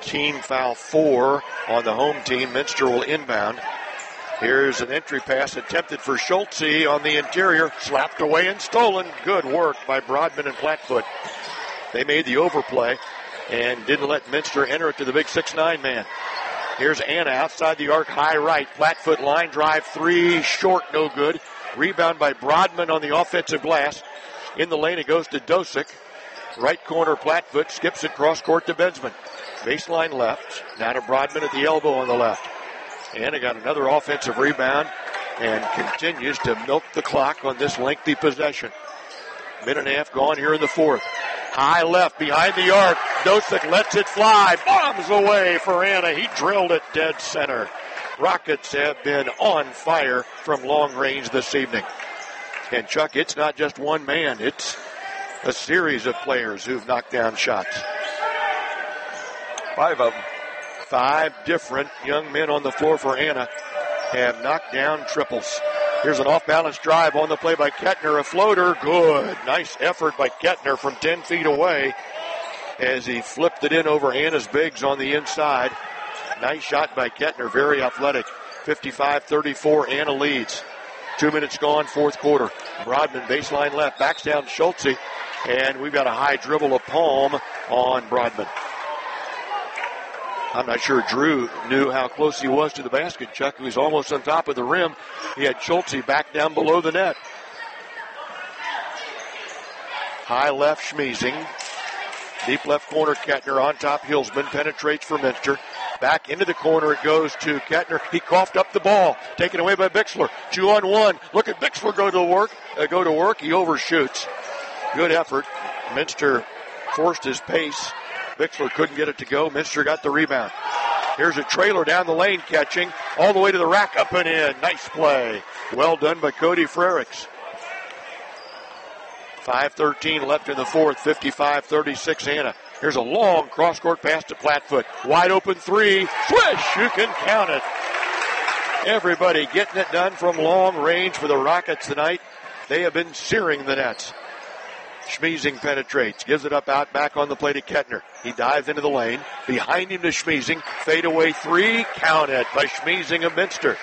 Team foul 4 on the home team. Minster will inbound. Here's an entry pass attempted for Schultze on the interior. Slapped away and stolen. Good work by Broadman and Plattfoot. They made the overplay and didn't let Minster enter it to the big 6'9" man. Here's Anna outside the arc, high right. Plattfoot line drive 3, short, no good. Rebound by Broadman on the offensive glass. In the lane it goes to Dosick. Right corner Plattfoot skips it cross court to Bensman. Baseline left. Now to Broadman at the elbow on the left. Anna got another offensive rebound and continues to milk the clock on this lengthy possession. Minute and a half gone here in the fourth. High left behind the arc. Dosick lets it fly. Bombs away for Anna. He drilled it dead center. Rockets have been on fire from long range this evening. And Chuck, it's not just one man. It's a series of players who've knocked down shots. 5 of them. 5 different young men on the floor for Anna have knocked down triples. Here's an off-balance drive on the play by Kettner. A floater. Good. Nice effort by Kettner from 10 feet away as he flipped it in over Anna's bigs on the inside. Nice shot by Kettner. Very athletic. 55-34. Anna leads. 2 minutes gone, fourth quarter. Broadman baseline left. Backs down Schultze. And we've got a high dribble of Palm on Broadman. I'm not sure Drew knew how close he was to the basket, Chuck. He was almost on top of the rim. He had Schultze back down below the net. High left, Schmiesing. Deep left corner, Kettner on top. Hillsman penetrates for Minster. Back into the corner it goes to Kettner. He coughed up the ball. Taken away by Bixler. 2-on-1. Look at Bixler go to work. He overshoots. Good effort. Minster forced his pace. Bixler couldn't get it to go. Minster got the rebound. Here's a trailer down the lane catching. All the way to the rack, up and in. Nice play. Well done by Cody Frericks. 5:13 left in the fourth. 55-36 Anna. Here's a long cross-court pass to Plattfoot. Wide open 3. Swish! You can count it. Everybody getting it done from long range for the Rockets tonight. They have been searing the nets. Schmiesing penetrates, gives it up out back on the play to Kettner. He dives into the lane. Behind him to Schmiesing. Fade away 3. Count it by Schmiesing of Minster.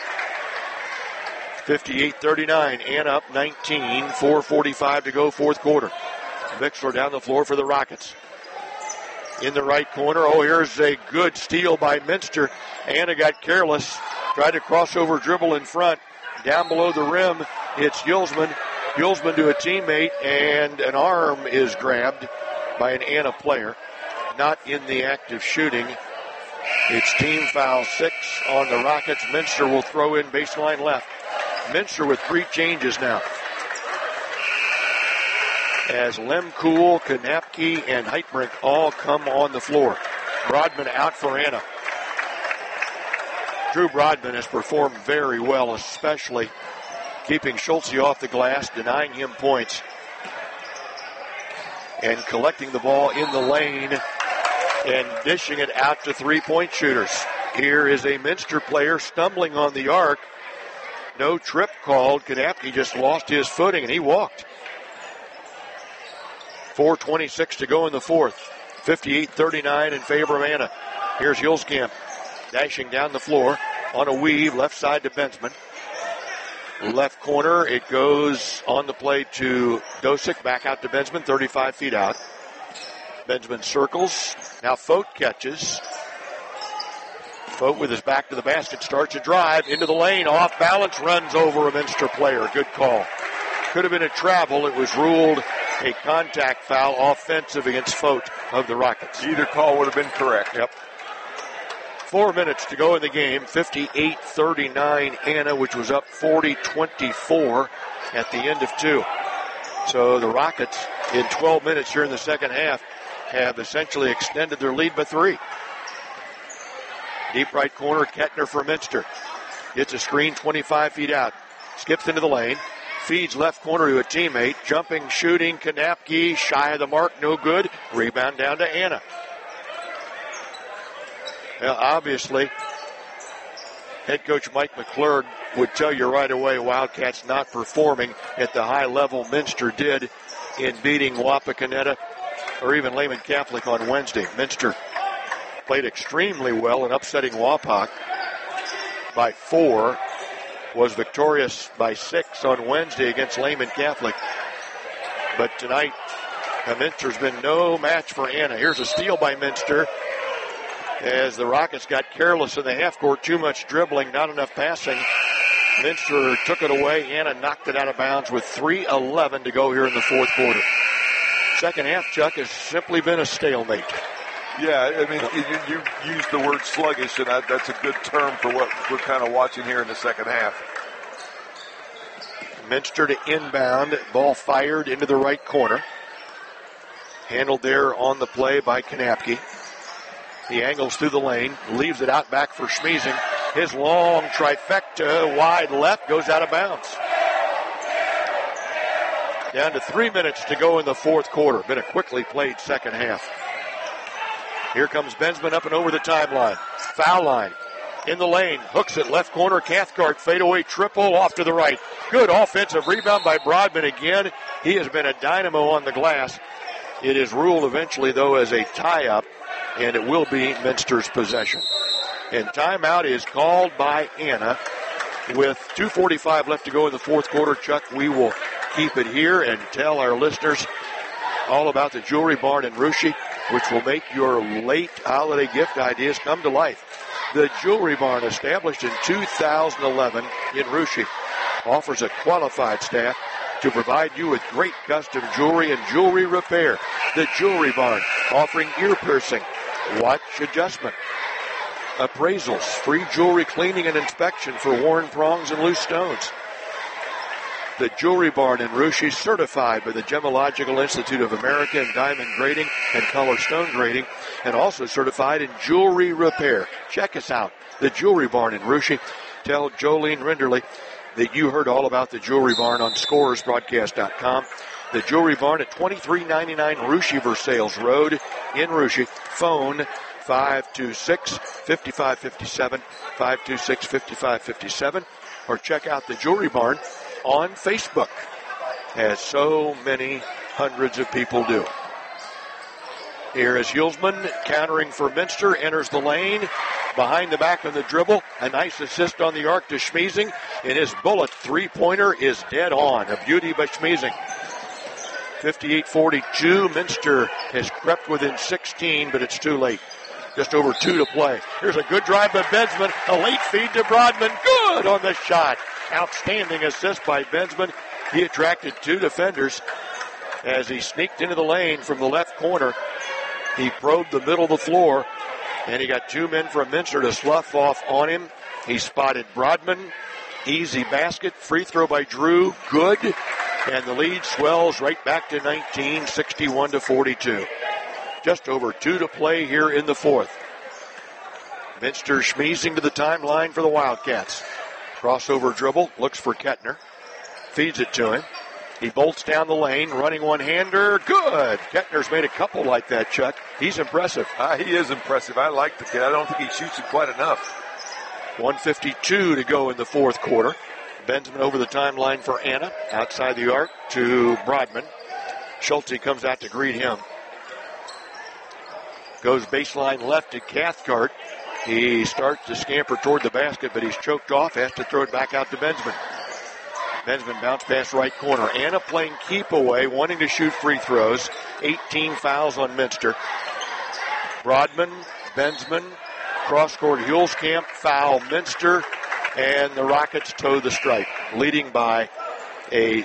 58-39. Anna up 19. 4:45 to go, fourth quarter. Bixler down the floor for the Rockets. In the right corner. Oh, here's a good steal by Minster. Anna got careless. Tried to crossover dribble in front. Down below the rim, it's Hillsman. Hillsman to a teammate, and an arm is grabbed by an Anna player. Not in the act of shooting. It's team foul 6 on the Rockets. Minster will throw in baseline left. Minster with 3 changes now. As Lemkool, Kanapke, and Heitbrink all come on the floor. Broadman out for Anna. Drew Broadman has performed very well, especially keeping Schultze off the glass, denying him points, and collecting the ball in the lane and dishing it out to three-point shooters. Here is a Minster player stumbling on the arc. No trip called. Kanapke just lost his footing, and he walked. 4:26 to go in the fourth. 58-39 in favor of Anna. Here's Hulskamp dashing down the floor on a weave, left side to Bensman. Left corner, it goes on the play to Dosick, back out to Bensman, 35 feet out. Bensman circles. Now Fote catches. Fote with his back to the basket starts a drive into the lane, off balance, runs over a Minster player. Good call. Could have been a travel. It was ruled a contact foul, offensive against Fote of the Rockets. Either call would have been correct. Yep. 4 minutes to go in the game. 58-39 Anna, which was up 40-24 at the end of 2. So the Rockets, in 12 minutes here in the second half, have essentially extended their lead by 3. Deep right corner, Kettner for Minster. Gets a screen 25 feet out. Skips into the lane. Feeds left corner to a teammate. Jumping, shooting, Kanapke, shy of the mark, no good. Rebound down to Anna. Now, obviously, head coach Mike McClurg would tell you right away Wildcats not performing at the high level Minster did in beating Wapakoneta or even Lehman Catholic on Wednesday. Minster played extremely well in upsetting Wapak by 4. Was victorious by 6 on Wednesday against Lehman Catholic. But tonight, Minster's been no match for Anna. Here's a steal by Minster as the Rockets got careless in the half court. Too much dribbling, not enough passing. Minster took it away. Anna knocked it out of bounds with 3:11 to go here in the fourth quarter. Second half, Chuck, has simply been a stalemate. Yeah, I mean, you used the word sluggish, and that's a good term for what we're kind of watching here in the second half. Minster to inbound. Ball fired into the right corner. Handled there on the play by Kanapke. He angles through the lane, leaves it out back for Schmiesing. His long trifecta wide left goes out of bounds. Down to 3 minutes to go in the fourth quarter. Been a quickly played second half. Here comes Bensman up and over the timeline. Foul line. In the lane. Hooks it left corner. Cathcart fadeaway triple off to the right. Good offensive rebound by Broadman again. He has been a dynamo on the glass. It is ruled eventually, though, as a tie-up, and it will be Minster's possession. And timeout is called by Anna. With 2:45 left to go in the fourth quarter, Chuck, we will keep it here and tell our listeners all about the Jewelry Barn in Russia, which will make your late holiday gift ideas come to life. The Jewelry Barn, established in 2011 in Russia, offers a qualified staff to provide you with great custom jewelry and jewelry repair. The Jewelry Barn, offering ear piercing, watch adjustment, appraisals, free jewelry cleaning and inspection for worn prongs and loose stones. The Jewelry Barn in Russia, certified by the Gemological Institute of America in diamond grading and color stone grading, and also certified in jewelry repair. Check us out, the Jewelry Barn in Russia. Tell Jolene Rinderly that you heard all about the Jewelry Barn on ScoresBroadcast.com. The Jewelry Barn at 2399 Russia Versailles Road in Russia. Phone 526-5557, 526-5557, or check out the Jewelry Barn on Facebook, as so many hundreds of people do. Here is Hulsman countering for Minster, enters the lane, behind the back on the dribble, a nice assist on the arc to Schmiesing, and his bullet three-pointer is dead on. A beauty by Schmiesing. 58-42, Minster has crept within 16, but it's too late. Just over 2 to play. Here's a good drive by Bensman, a late feed to Broadman, good on the shot. Outstanding assist by Bensman. He attracted 2 defenders as he sneaked into the lane from the left corner. He probed the middle of the floor, and he got 2 men from Minster to slough off on him. He spotted Broadman. Easy basket. Free throw by Drew. Good. And the lead swells right back to 19, 61-42. Just over 2 to play here in the fourth. Minster Schmiesing to the timeline for the Wildcats. Crossover dribble, looks for Kettner. Feeds it to him. He bolts down the lane, running one-hander. Good! Kettner's made a couple like that, Chuck. He's impressive. He is impressive. I like the kid. I don't think he shoots it quite enough. 1:52 to go in the fourth quarter. Bensman over the timeline for Anna. Outside the arc to Broadman. Schulte comes out to greet him. Goes baseline left to Cathcart. He starts to scamper toward the basket, but he's choked off. Has to throw it back out to Bensman. Bensman bounce pass right corner. Anna playing keep away, wanting to shoot free throws. 18 fouls on Minster. Broadman, Bensman, cross-court Hulskamp, foul Minster, and the Rockets toe the stripe, leading by a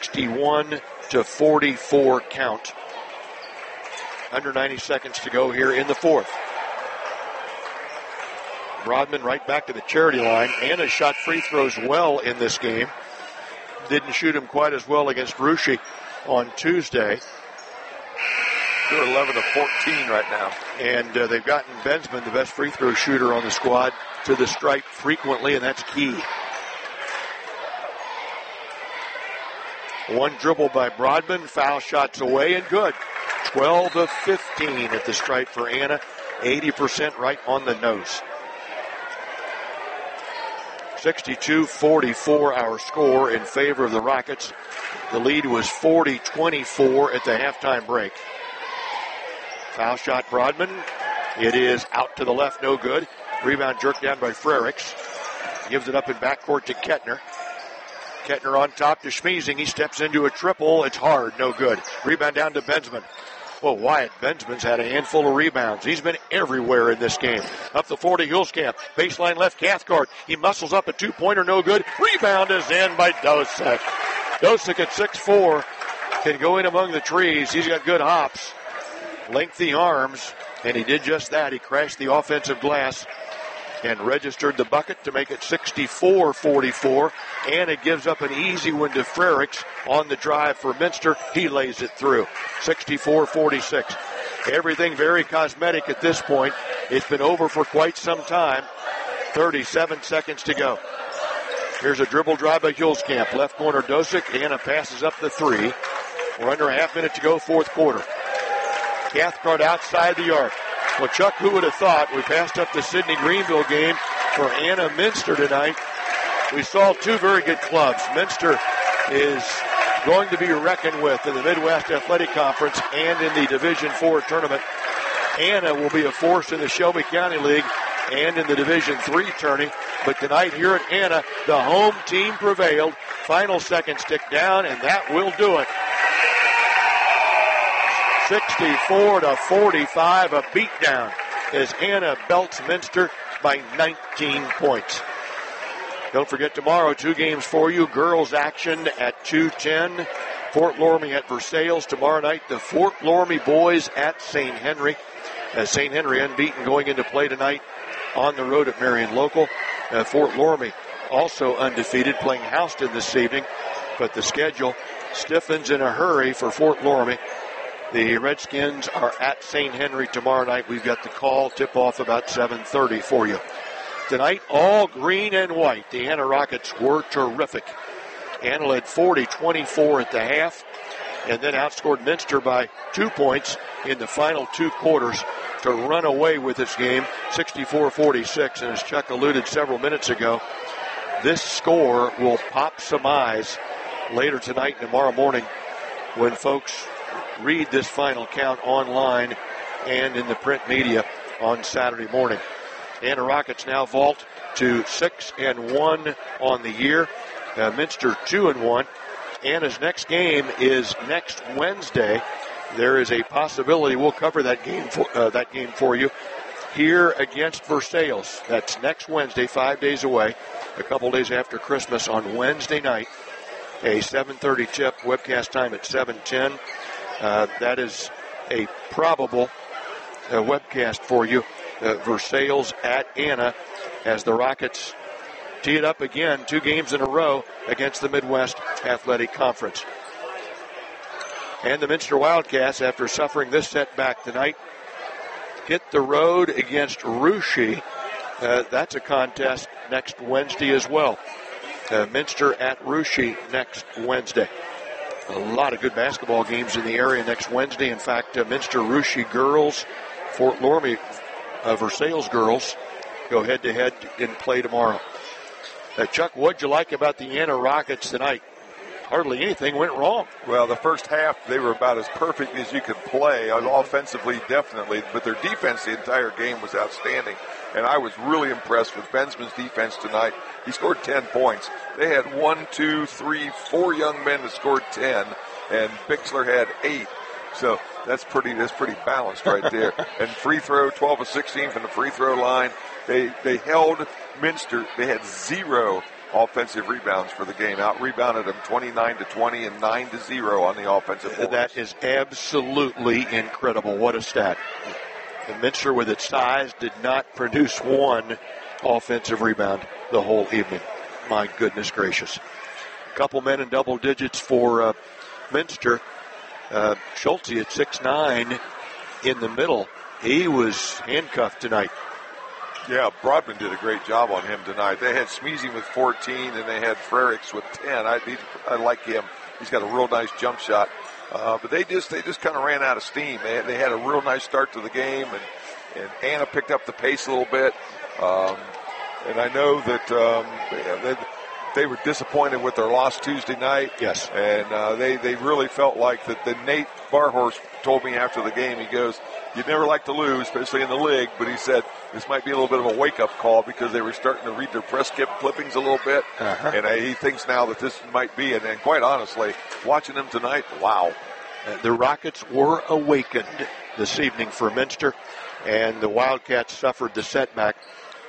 61-44 count. Under 90 seconds to go here in the fourth. Broadman right back to the charity line. Anna shot free throws well in this game. Didn't shoot him quite as well against Russia on Tuesday. They're 11-14 right now. And they've gotten Bensman, the best free throw shooter on the squad, to the stripe frequently, and that's key. One dribble by Broadman, foul shots away, and good. 12-15 at the stripe for Anna. 80% right on the nose. 62-44 our score in favor of the Rockets. The lead was 40-24 at the halftime break. Foul shot Broadman. It is out to the left, no good. Rebound jerked down by Frericks. Gives it up in backcourt to Kettner. Kettner on top to Schmiesing. He steps into a triple. It's hard, no good. Rebound down to Bensman. Well, Wyatt Bensman's had a handful of rebounds. He's been everywhere in this game. Up the floor to Hulskamp. Baseline left, Cathcart. He muscles up a two-pointer, no good. Rebound is in by Dosick. Dosick at 6'4", can go in among the trees. He's got good hops, lengthy arms, and he did just that. He crashed the offensive glass and registered the bucket to make it 64-44. And it gives up an easy one to Frericks on the drive for Minster. He lays it through. 64-46. Everything very cosmetic at this point. It's been over for quite some time. 37 seconds to go. Here's a dribble drive by Hulskamp. Left corner Dosick. Anna passes up the three. We're under a half minute to go, fourth quarter. Cathcart outside the arc. Well, Chuck, who would have thought? We passed up the Sidney Greenville game for Anna Minster tonight. We saw two very good clubs. Minster is going to be reckoned with in the Midwest Athletic Conference and in the Division IV tournament. Anna will be a force in the Shelby County League and in the Division III tourney. But tonight here at Anna, the home team prevailed. Final seconds tick down, and that will do it. 64-45, a beatdown as Anna belts Minster by 19 points. Don't forget tomorrow, two games for you. Girls action at 2:10. Fort Loramie at Versailles. Tomorrow night, the Fort Loramie boys at St. Henry. St. Henry unbeaten going into play tonight on the road at Marion Local. Fort Loramie also undefeated, playing Houston this evening. But the schedule stiffens in a hurry for Fort Loramie. The Redskins are at St. Henry tomorrow night. We've got the call, tip-off about 7:30 for you. Tonight, all green and white. The Anna Rockets were terrific. Anna led 40-24 at the half and then outscored Minster by 2 points in the final two quarters to run away with this game, 64-46. And as Chuck alluded several minutes ago, this score will pop some eyes later tonight and tomorrow morning when folks read this final count online and in the print media on Saturday morning. Anna Rockets now vault to 6-1 on the year. Minster 2-1. Anna's next game is next Wednesday. There is a possibility we'll cover that game for you here against Versailles. That's next Wednesday, 5 days away, a couple days after Christmas on Wednesday night. A 7:30 tip, webcast time at 7:10. That is a probable webcast for you. Versailles at Anna as the Rockets tee it up again, 2 games in a row against the Midwest Athletic Conference. And the Minster Wildcats, after suffering this setback tonight, hit the road against Russia. That's a contest next Wednesday as well. Minster at Russia next Wednesday. A lot of good basketball games in the area next Wednesday. In fact, Minster Russia girls, Fort Loramie Versailles girls go head-to-head in play tomorrow. Chuck, what'd you like about the Anna Rockets tonight? Hardly anything went wrong. Well, the first half, they were about as perfect as you could play. Offensively, definitely. But their defense the entire game was outstanding. And I was really impressed with Bensman's defense tonight. He scored 10 points. They had 4 young men that scored 10, and Bixler had 8. So that's pretty balanced right there. And free throw, 12 of 16 from the free throw line. They held Minster. They had 0 offensive rebounds for the game. Out-rebounded them 29-20 and 9-0 on the offensive boards. That is absolutely incredible. What a stat. And Minster, with its size, did not produce 1 offensive rebound the whole evening. My goodness gracious. A couple men in double digits for Minster. Schulte at 6'9" in the middle. He was handcuffed tonight. Yeah, Broadman did a great job on him tonight. They had Smeezy with 14, and they had Frericks with 10. I like him. He's got a real nice jump shot. But they just kind of ran out of steam. They had a real nice start to the game, and Anna picked up the pace a little bit. And I know that they were disappointed with their loss Tuesday night. Yes. And they really felt like that. Nate Barhorst told me after the game, he goes, you never like to lose, especially in the league, but he said this might be a little bit of a wake-up call because they were starting to read their press clippings a little bit. And he thinks now that this might be, and quite honestly, watching them tonight, wow. The Rockets were awakened this evening for Minster, and the Wildcats suffered the setback.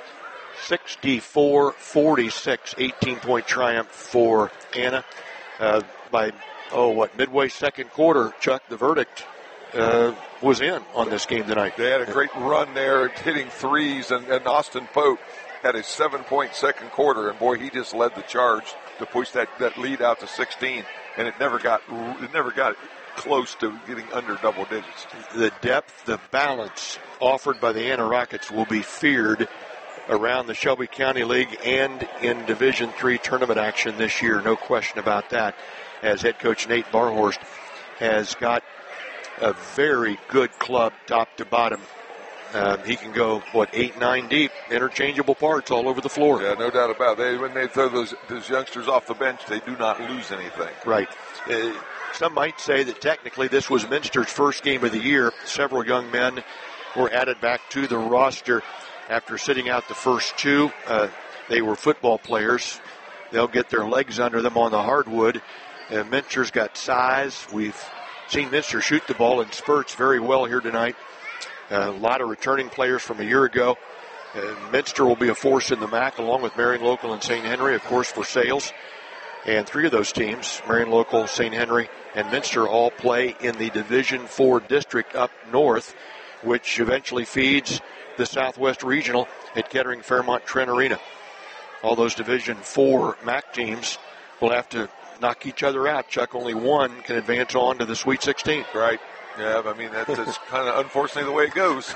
64-46, 18-point triumph for Anna by, midway second quarter, Chuck, the verdict was in on this game tonight. They had a great run there, hitting threes, and Austin Pope had a 7-point second quarter, and boy, he just led the charge to push that lead out to 16, and it never got close to getting under double digits. The depth, the balance offered by the Anna Rockets will be feared around the Shelby County League and in Division III tournament action this year, no question about that, as head coach Nate Barhorst has got a very good club top to bottom. He can go, 8, 9 deep, interchangeable parts all over the floor. Yeah, no doubt about it. When they throw those youngsters off the bench, they do not lose anything. Right. Some might say that technically this was Minster's first game of the year. Several young men were added back to the roster after sitting out the first two. They were football players. They'll get their legs under them on the hardwood. Minster's got size. We've seen Minster shoot the ball in spurts very well here tonight. A lot of returning players from a year ago. Minster will be a force in the MAC along with Marion Local and St. Henry, of course, for sales. And three of those teams, Marion Local, St. Henry, and Minster, all play in the Division IV district up north, which eventually feeds the Southwest Regional at Kettering Fairmont Trent Arena. All those Division IV MAC teams will have to knock each other out. Chuck, only one can advance on to the Sweet 16. Right. Yeah, I mean, that's kind of unfortunately the way it goes.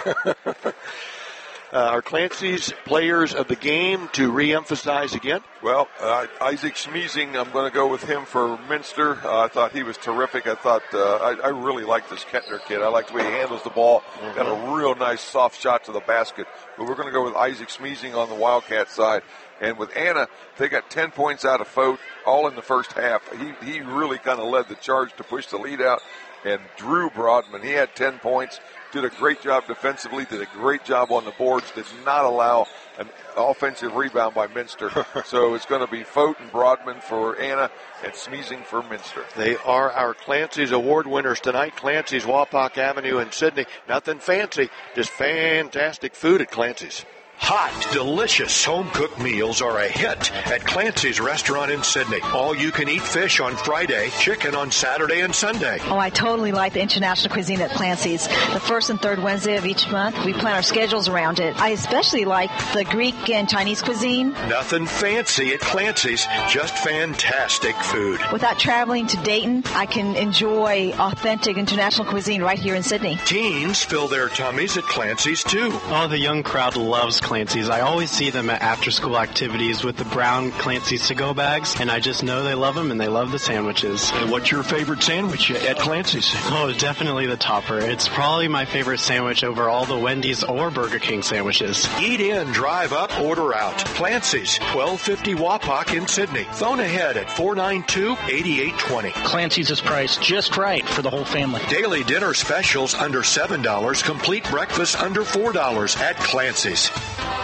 Are Clancy's players of the game to re-emphasize again? Well, Isaac Schmeezing, I'm going to go with him for Minster. I thought he was terrific. I thought I really like this Kettner kid. I like the way he handles the ball. Got a real nice soft shot to the basket. But we're going to go with Isaac Schmeezing on the Wildcat side. And with Anna, they got 10 points out of Fote, all in the first half. He really kind of led the charge to push the lead out. And Drew Broadman, he had 10 points, did a great job defensively, did a great job on the boards, did not allow an offensive rebound by Minster. So it's going to be Fote and Broadman for Anna and Schmeezing for Minster. They are our Clancy's Award winners tonight. Clancy's, Wapak Avenue in Sydney. Nothing fancy, just fantastic food at Clancy's. Hot, delicious home-cooked meals are a hit at Clancy's Restaurant in Sydney. All-you-can-eat fish on Friday, chicken on Saturday and Sunday. Oh, I totally like the international cuisine at Clancy's. The first and third Wednesday of each month, we plan our schedules around it. I especially like the Greek and Chinese cuisine. Nothing fancy at Clancy's, just fantastic food. Without traveling to Dayton, I can enjoy authentic international cuisine right here in Sydney. Teens fill their tummies at Clancy's, too. Oh, the young crowd loves Clancy's. I always see them at after-school activities with the brown Clancy's to-go bags, and I just know they love them and they love the sandwiches. And what's your favorite sandwich at Clancy's? Oh, definitely the topper. It's probably my favorite sandwich over all the Wendy's or Burger King sandwiches. Eat in, drive up, order out. Clancy's, 1250 Wapak in Sydney. Phone ahead at 492-8820. Clancy's is priced just right for the whole family. Daily dinner specials under $7. Complete breakfast under $4 at Clancy's.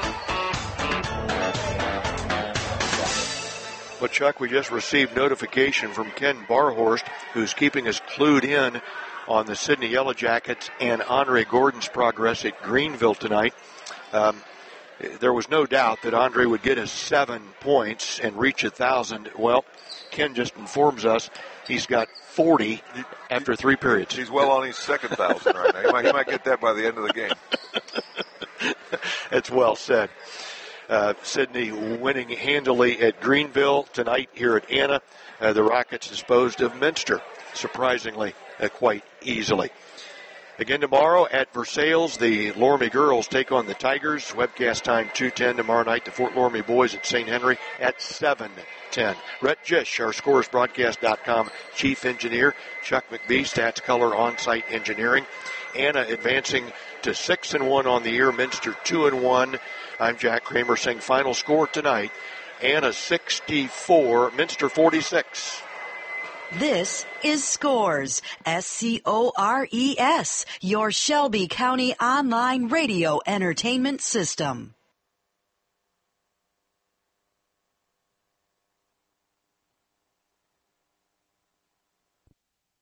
Well, Chuck, we just received notification from Ken Barhorst, who's keeping us clued in on the Sydney Yellow Jackets and Andre Gordon's progress at Greenville tonight. There was no doubt that Andre would get us 7 points and reach 1,000. Well, Ken just informs us he's got 40 after 3 periods. He's well on his second 1,000 right now. He might get that by the end of the game. That's well said. Sydney winning handily at Greenville tonight here at Anna. The Rockets disposed of Minster, surprisingly, quite easily. Again tomorrow at Versailles, the Loramie girls take on the Tigers. Webcast time 2:10 tomorrow night. The Fort Loramie boys at St. Henry at 7:10. Rhett Jish, our scoresbroadcast.com chief engineer. Chuck McBee, Stats Color on-site engineering. Anna advancing to 6-1 on the year. Minster 2-1. I'm Jack Kramer saying final score tonight, Anna 64, Minster 46. This is Scores, SCORES, your Shelby County online radio entertainment system.